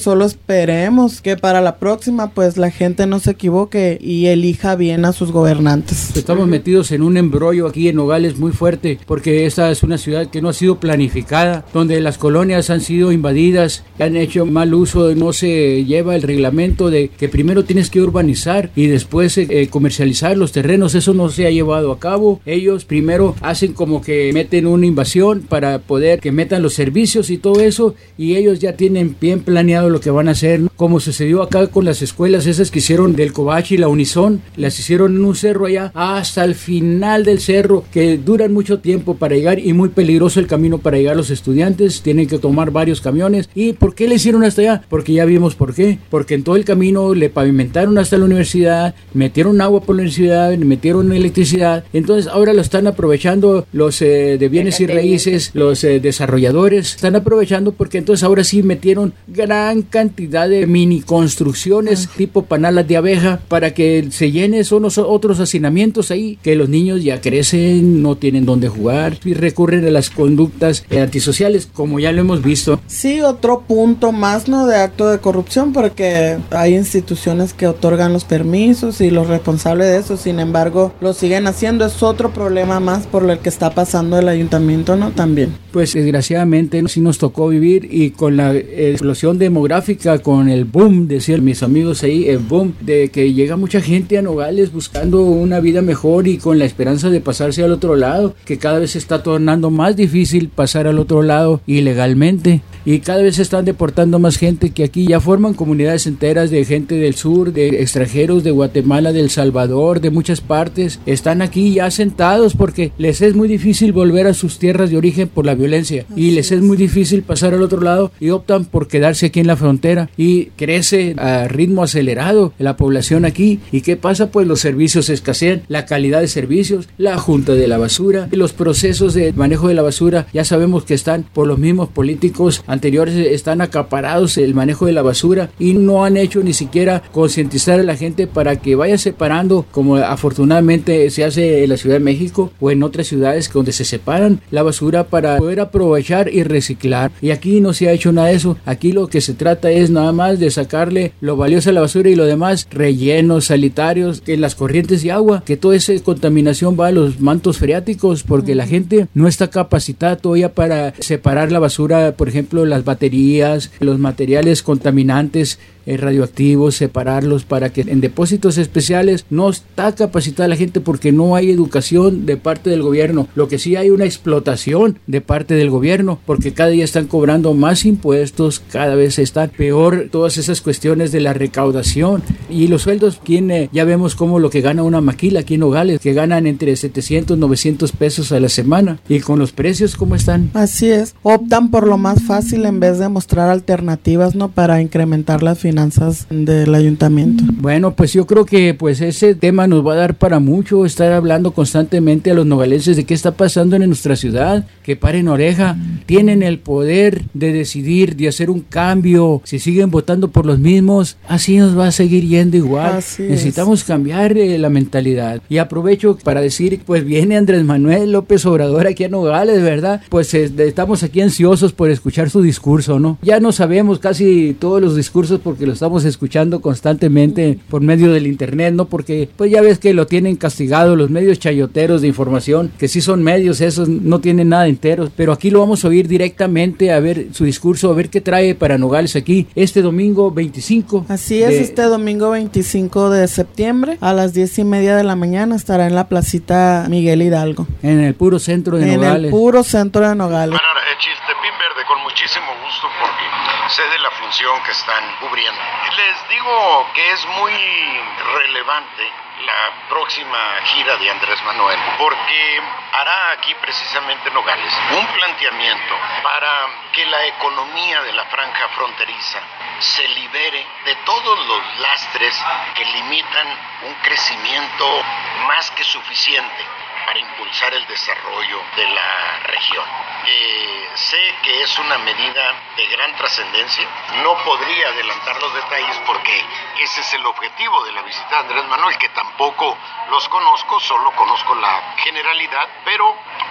esperemos que para la próxima pues la gente no se equivoque y elija bien a sus gobernantes. Estamos metidos en un embrollo aquí en Nogales muy fuerte, porque esta es una ciudad que no ha sido planificada, donde las colonias han sido invadidas, han hecho mal uso, no se lleva el reglamento de que primero tienes que urbanizar y después eh, comercializar los terrenos. Eso no se ha llevado a cabo. Ellos primero hacen como que meten una invasión para poder que metan los servicios y todo eso, y ellos ya tienen bien planeado lo que van a hacer, ¿no? Como sucedió acá con las escuelas esas que hicieron del Cobach y la Unison, las hicieron en un cerro allá hasta el final del cerro, que duran mucho tiempo para llegar y muy peligroso el camino para llegar los estudiantes, tienen que tomar varios camiones. ¿Y por qué le hicieron hasta allá? Porque ya vimos por qué, porque en todo el camino le pavimentaron hasta la universidad, metieron agua por la universidad, metieron electricidad, entonces ahora lo están aprovechando los eh, de bienes y raíces, los eh, desarrolladores, están aprovechando porque entonces ahora sí metieron gran cantidad de mini construcciones ah. tipo panalas de abeja para que se llenen, son los otros hacinamientos ahí, que los niños ya crecen, no tienen dónde jugar y recurren a las conductas eh, antisociales, como ya lo hemos visto. Sí, otro punto más, ¿no?, de acto de corrupción, porque hay instituciones que otorgan los permisos y los responsables de eso, sin embargo, lo siguen haciendo. Es otro problema más por el que está pasando el ayuntamiento, ¿no?, también. Pues desgraciadamente sí nos tocó vivir, y con la explosión demográfica, con el boom, decían mis amigos ahí, el boom de que llega mucha gente a Nogales buscando una vida mejor y con la esperanza de pasarse al otro lado, que cada vez se está tornando más difícil pasar al otro lado ilegalmente, y cada vez se están deportando más gente, que aquí ya forman comunidades enteras de gente del sur, de extranjeros de Guatemala, de El Salvador, de muchas partes, están aquí ya asentados porque les es muy difícil volver a sus tierras de origen por la violencia. Así y les es. es muy difícil pasar al otro lado y optan por quedarse aquí en la frontera, y crece a ritmo acelerado la población aquí. ¿Y qué pasa? Pues los servicios escasean, la calidad de servicios, la junta de la basura, los procesos de manejo de la basura, ya sabemos que están por los mismos políticos anteriores, están acaparados el manejo de la basura y no han hecho ni siquiera concientizar a la gente para que vaya separando, como afortunadamente se hace en la Ciudad de México o en otras ciudades donde se separan la basura para poder aprovechar y reciclar. Y aquí no se ha hecho nada de eso. Aquí lo que se trata es nada más de sacarle lo valioso a la basura y lo demás, rellenos sanitarios, que las corrientes de agua, que toda esa contaminación va a los mantos freáticos, porque la gente no está capacitada todavía para separar la basura, por ejemplo, las baterías, los materiales contaminantes eh, radioactivos, separarlos para que en depósitos especiales. No está capacitada la gente porque no hay educación de parte del gobierno. Lo que sí hay una explotación de parte del gobierno, porque cada día están cobrando más impuestos, cada vez están peor todas esas cuestiones de la recaudación y los sueldos. Quien eh, ya vemos como lo que gana una maquila aquí en Nogales, que ganan entre setecientos, novecientos pesos a la semana, y con los precios ¿cómo están? Así es, optan por lo más fácil en vez de mostrar alternativas, ¿no?, para incrementar las finanzas del ayuntamiento. Bueno, pues yo creo que pues ese tema nos va a dar para mucho, estar hablando constantemente a los nogalenses de qué está pasando en nuestra ciudad, que paren oreja, tienen el poder de decidir, de hacer un cambio. Si siguen votando por los mismos, así nos va a seguir yendo igual. Así Necesitamos es. cambiar eh, la mentalidad. Y aprovecho para decir, pues viene Andrés Manuel López Obrador aquí a Nogales, ¿verdad? Pues eh, estamos aquí ansiosos por escuchar su discurso, ¿no? Ya no sabemos casi todos los discursos porque lo estamos escuchando constantemente por medio del internet, ¿no? Porque pues ya ves que lo tienen castigado los medios chayoteros de información, que sí son medios, esos no tienen nada enteros, pero aquí lo vamos a oír directamente, a ver su discurso, a ver qué trae para Nogales aquí este domingo veinticinco. Así es, de... este domingo veinticinco de septiembre a las diez y media de la mañana estará en la placita Miguel Hidalgo. En el puro centro de en Nogales. En el puro centro de Nogales. Bueno, Chiltepín Verde, con muchísimo gusto porque sé de la función que están cubriendo. Les digo que es muy relevante la próxima gira de Andrés Manuel, porque hará aquí precisamente en Nogales un planteamiento para que la economía de la franja fronteriza se libere de todos los lastres que limitan un crecimiento más que suficiente para impulsar el desarrollo de la región. Eh, sé que es una medida de gran trascendencia, no podría adelantar los detalles porque ese es el objetivo de la visita de Andrés Manuel, que tampoco los conozco, solo conozco la generalidad, pero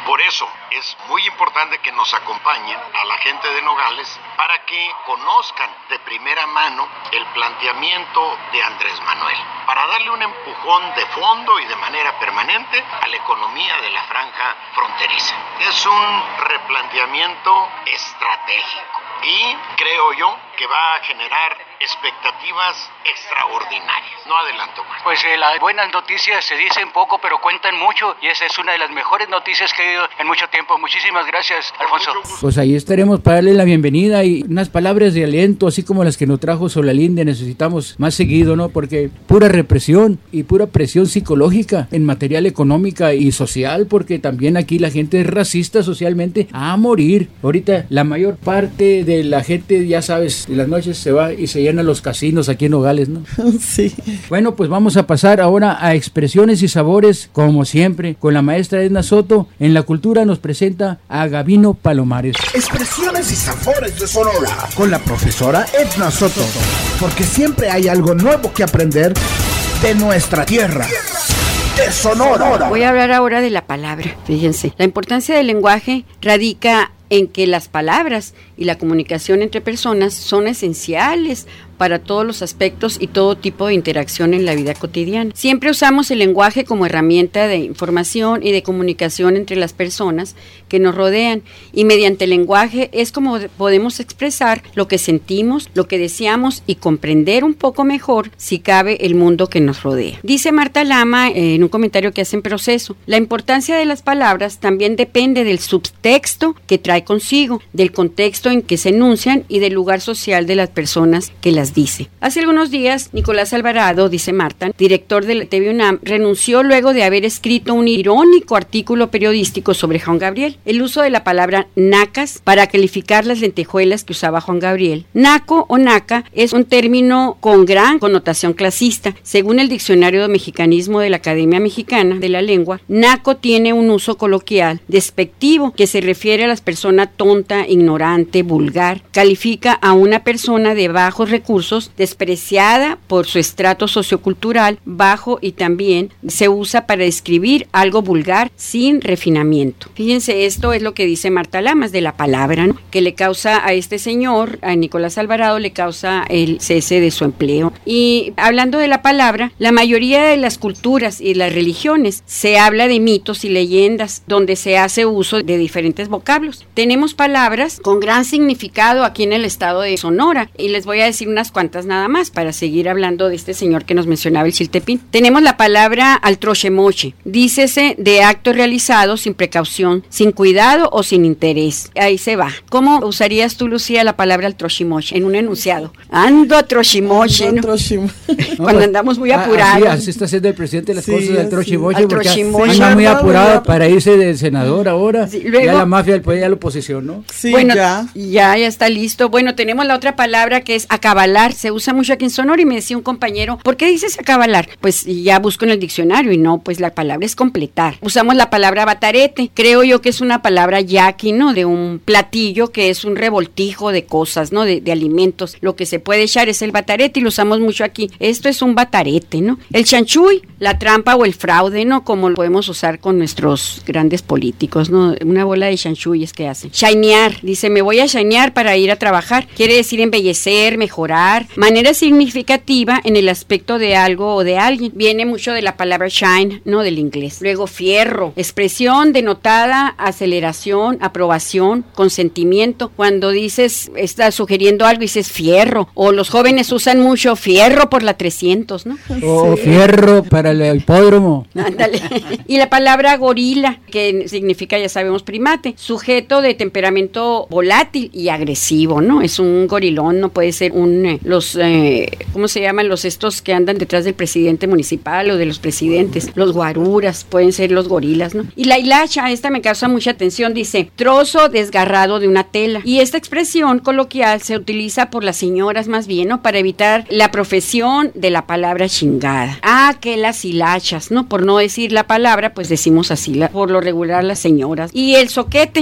Por eso es muy importante que nos acompañen a la gente de Nogales para que conozcan de primera mano el planteamiento de Andrés Manuel, para darle un empujón de fondo y de manera permanente a la economía de la franja fronteriza. Es un replanteamiento estratégico y creo yo que va a generar expectativas extraordinarias. No adelanto más. Pues eh, las buenas noticias se dicen poco, pero cuentan mucho, y esa es una de las mejores noticias que he oído en mucho tiempo. Muchísimas gracias, Alfonso. Pues ahí estaremos para darle la bienvenida y unas palabras de aliento, así como las que nos trajo Solalinde. Necesitamos más seguido, ¿no? Porque pura represión y pura presión psicológica en material económica y social, porque también aquí la gente es racista socialmente a morir. Ahorita la mayor parte de la gente, ya sabes, en las noches se va y se llenan los casinos aquí en Nogales, ¿no? Sí. Bueno, pues vamos a pasar ahora a expresiones y sabores, como siempre, con la maestra Edna Soto. En la cultura nos presenta a Gabino Palomares. Expresiones y sabores de Sonora, con la profesora Edna Soto, porque siempre hay algo nuevo que aprender de nuestra tierra. De Sonora. Voy a hablar ahora de la palabra. Fíjense, la importancia del lenguaje radica en que las palabras y la comunicación entre personas son esenciales para todos los aspectos y todo tipo de interacción en la vida cotidiana. Siempre usamos el lenguaje como herramienta de información y de comunicación entre las personas que nos rodean, y mediante el lenguaje es como podemos expresar lo que sentimos, lo que deseamos y comprender un poco mejor, si cabe, el mundo que nos rodea. Dice Marta Lama eh, en un comentario que hace en Proceso: la importancia de las palabras también depende del subtexto que trae consigo, del contexto en que se enuncian y del lugar social de las personas que las dice. Hace algunos días, Nicolás Alvarado, dice Marta, director de la T V UNAM, renunció luego de haber escrito un irónico artículo periodístico sobre Juan Gabriel. El uso de la palabra nacas para calificar las lentejuelas que usaba Juan Gabriel. Naco o naca es un término con gran connotación clasista. Según el Diccionario de Mexicanismo de la Academia Mexicana de la Lengua, naco tiene un uso coloquial despectivo que se refiere a la persona tonta, ignorante, vulgar. Califica a una persona de bajos recursos, despreciada por su estrato sociocultural bajo, y también se usa para describir algo vulgar sin refinamiento. Fíjense, esto es lo que dice Marta Lamas de la palabra, ¿no? Que le causa a este señor, a Nicolás Alvarado, le causa el cese de su empleo. Y hablando de la palabra, la mayoría de las culturas y las religiones se habla de mitos y leyendas donde se hace uso de diferentes vocablos. Tenemos palabras con gran significado aquí en el estado de Sonora, y les voy a decir unas cuantas nada más para seguir hablando de este señor que nos mencionaba, el chiltepín. Tenemos la palabra altrochemoche, dícese de acto realizado sin precaución, sin cuidado o sin interés. Ahí se va. ¿Cómo usarías tú, Lucía, la palabra altrochimoche en un enunciado? Ando atrochimoche, Ando ¿no? atrochimo- Cuando andamos muy apurados. Así, así está haciendo el presidente las Sí, cosas del así. trochimoche, porque Altrochimoche. anda muy ¿Verdad? apurado ¿Verdad? para irse del senador ahora. Sí, luego- ya la mafia pues, ya lo posicionó. Sí, bueno, ya. ya, ya está listo. Bueno, tenemos la otra palabra que es acabalar. Se usa mucho aquí en Sonora, y me decía un compañero, ¿por qué dices acabalar? Pues ya busco en el diccionario y no, pues la palabra es completar. Usamos la palabra batarete. Creo yo que es una palabra yaqui, ¿no? De un platillo que es un revoltijo de cosas, ¿no? De, de alimentos. Lo que se puede echar es el batarete y lo usamos mucho aquí. Esto es un batarete, ¿no? El chanchuy, la trampa o el fraude, ¿no? Como lo podemos usar con nuestros grandes políticos, ¿no? Una bola de chanchuyes que hacen. Shinear, dice, me voy a shinear para ir a trabajar. Quiere decir embellecer, mejorar. Manera significativa en el aspecto de algo o de alguien. Viene mucho de la palabra shine, ¿no? Del inglés. Luego fierro, expresión denotada aceleración, aprobación, consentimiento. Cuando dices, estás sugiriendo algo y dices fierro. O los jóvenes usan mucho fierro por la trescientos, ¿no? O fierro para el hipódromo. Ándale. Y la palabra gorila, que significa, ya sabemos, primate, sujeto de temperamento volátil y agresivo, ¿no? Es un gorilón, no puede ser un, eh, los, eh, ¿cómo se llaman los estos que andan detrás del presidente municipal o de los presidentes? Los guaruras, pueden ser los gorilas, ¿no? Y la hilacha, esta me causa mucha atención, dice, trozo desgarrado de una tela. Y esta expresión coloquial se utiliza por las señoras más bien, ¿no? Para evitar la profesión de la palabra chingada. Ah, que las hilachas, ¿no? Por no decir la palabra, pues decimos así, la, por lo regular las señoras. Y el soquete, que quiere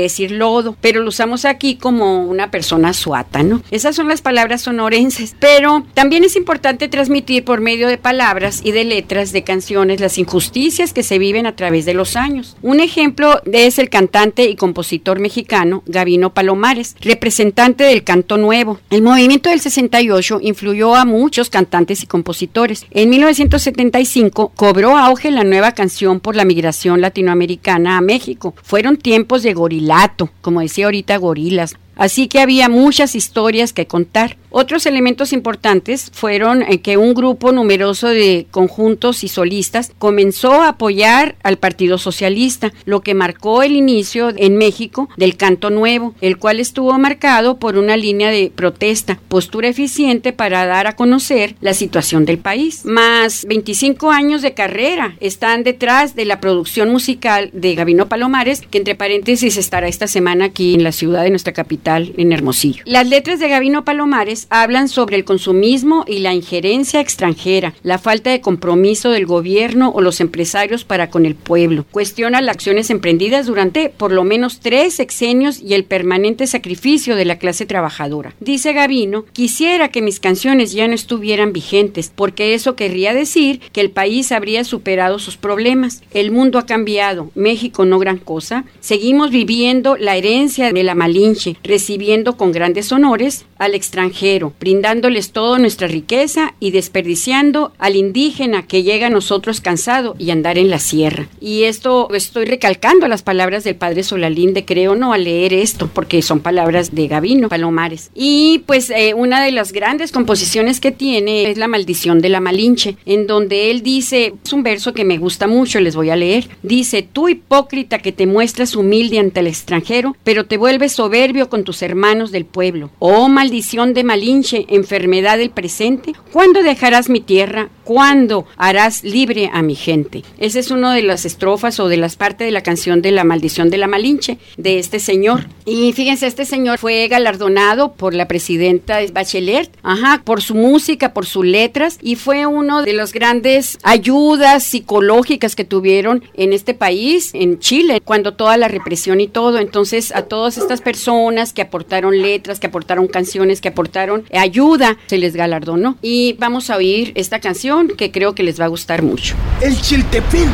decir lodo, pero lo usamos aquí como una persona suata, ¿no? Esas son las palabras sonorenses, pero también es importante transmitir por medio de palabras y de letras de canciones las injusticias que se viven a través de los años. Un ejemplo es el cantante y compositor mexicano Gabino Palomares, representante del canto nuevo. El movimiento del sesenta y ocho influyó a muchos cantantes y compositores. En mil novecientos setenta y cinco cobró auge la nueva canción por la migración latinoamericana a México. Fueron tiempos de gorilato, como decía ahorita, gorilas. Así que había muchas historias que contar. Otros elementos importantes fueron eh, que un grupo numeroso de conjuntos y solistas comenzó a apoyar al Partido Socialista, lo que marcó el inicio en México del canto nuevo, el cual estuvo marcado por una línea de protesta, postura eficiente para dar a conocer la situación del país. Más veinticinco años de carrera están detrás de la producción musical de Gabino Palomares, que entre paréntesis estará esta semana aquí en la ciudad de nuestra capital, en Hermosillo. Las letras de Gabino Palomares hablan sobre el consumismo y la injerencia extranjera, la falta de compromiso del gobierno o los empresarios para con el pueblo. Cuestiona las acciones emprendidas durante por lo menos tres sexenios y el permanente sacrificio de la clase trabajadora. Dice Gabino: quisiera que mis canciones ya no estuvieran vigentes, porque eso querría decir que el país habría superado sus problemas. El mundo ha cambiado, México no gran cosa. Seguimos viviendo la herencia de la Malinche, recibiendo con grandes honores al extranjero, brindándoles toda nuestra riqueza y desperdiciando al indígena que llega a nosotros cansado y andar en la sierra. Y esto estoy recalcando las palabras del padre Solalinde, creo, no, al leer esto, porque son palabras de Gabino Palomares. Y pues eh, una de las grandes composiciones que tiene es La maldición de la Malinche, en donde él dice, es un verso que me gusta mucho, les voy a leer, dice: tú hipócrita que te muestras humilde ante el extranjero, pero te vuelves soberbio con tus hermanos del pueblo. Oh maldición de Malinche, enfermedad del presente, ¿cuándo dejarás mi tierra? ¿Cuándo harás libre a mi gente? Esa es una de las estrofas o de las partes de la canción de La maldición de la Malinche, de este señor. Y fíjense, este señor fue galardonado por la presidenta Bachelet, ajá, por su música, por sus letras, y fue uno de las grandes ayudas psicológicas que tuvieron en este país, en Chile, cuando toda la represión y todo. Entonces, a todas estas personas que aportaron letras, que aportaron canciones, que aportaron ayuda, se les galardonó. Y vamos a oír esta canción que creo que les va a gustar mucho. El Chiltepín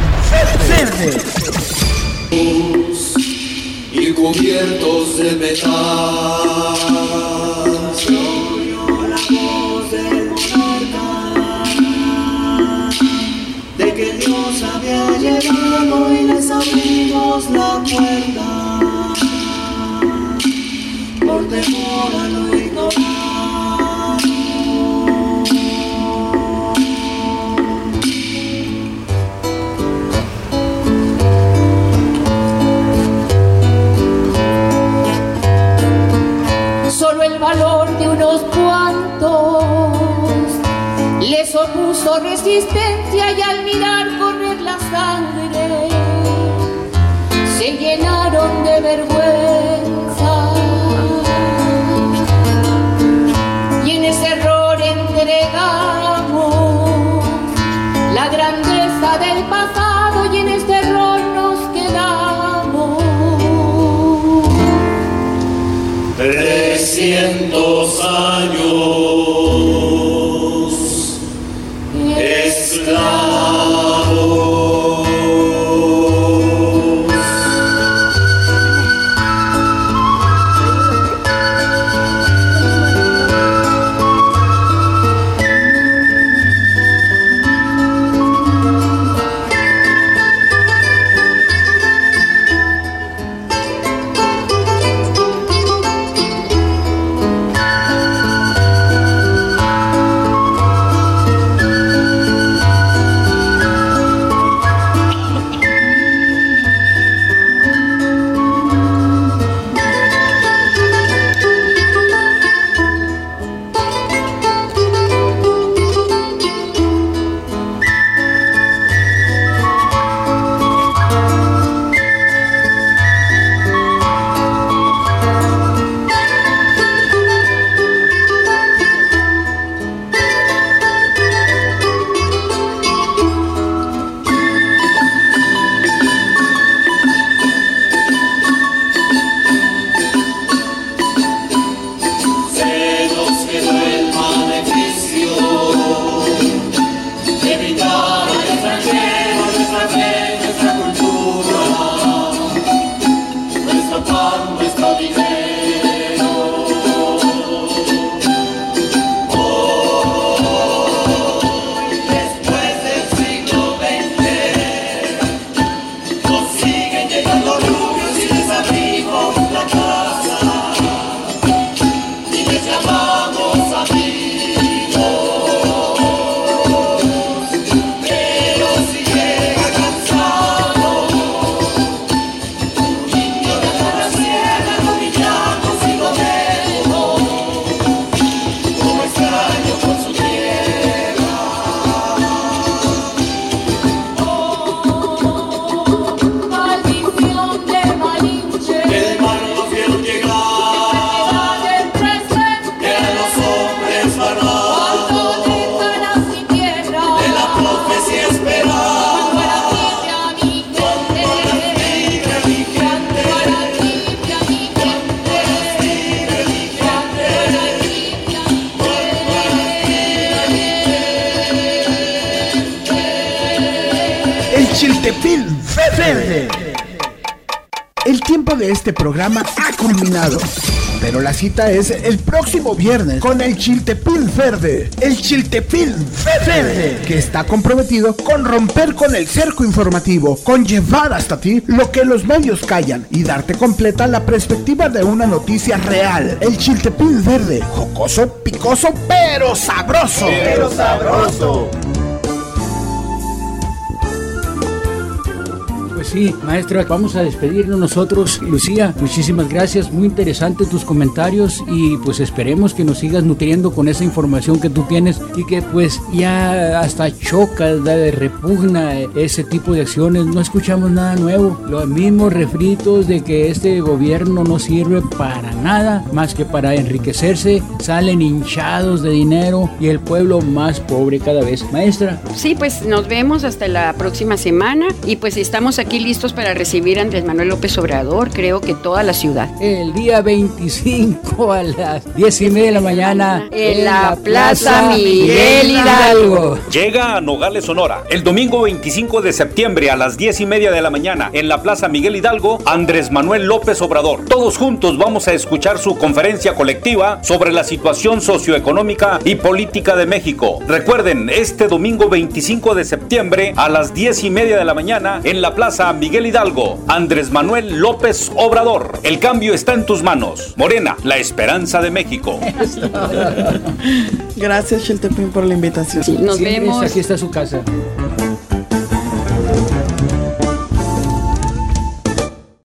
verde. Y cubiertos de metal, se oyó la voz del monarca de que Dios había llegado y les abrimos la puerta por temor a lo ignorado. Solo el valor de unos cuantos les opuso resistencia, y al mirar correr la sangre se llenaron de vergüenza, y en ese error entregamos la grandeza del pasado, y en este error nos quedamos. Trescientos años esclavos. Chiltepín Verde. El tiempo de este programa ha culminado, pero la cita es el próximo viernes con el Chiltepín Verde. El Chiltepín Verde, que está comprometido con romper con el cerco informativo, con llevar hasta ti lo que los medios callan y darte completa la perspectiva de una noticia real. El Chiltepín Verde, jocoso, picoso, pero sabroso. Pero sabroso. Pues sí, maestra, vamos a despedirnos nosotros. Lucía, muchísimas gracias, muy interesantes tus comentarios y pues esperemos que nos sigas nutriendo con esa información que tú tienes y que pues ya hasta choca, de repugna ese tipo de acciones. No escuchamos nada nuevo, los mismos refritos de que este gobierno no sirve para nada más que para enriquecerse, salen hinchados de dinero y el pueblo más pobre cada vez. Maestra. Sí, pues nos vemos hasta la próxima semana y pues estamos aquí listos para recibir a Andrés Manuel López Obrador, creo que toda la ciudad. El día veinticinco a las diez y media de la mañana en, en la Plaza Miguel Hidalgo. Llega a Nogales, Sonora, el domingo veinticinco de septiembre a las diez y media de la mañana en la Plaza Miguel Hidalgo, Andrés Manuel López Obrador. Todos juntos vamos a escuchar su conferencia colectiva sobre la situación socioeconómica y política de México. Recuerden, este domingo veinticinco de septiembre a las diez y media de la mañana en la Plaza Miguel Hidalgo, Andrés Manuel López Obrador. El cambio está en tus manos. Morena, la esperanza de México. Gracias, Chiltepín, por la invitación. Sí, nos Siempre vemos. Aquí está su casa.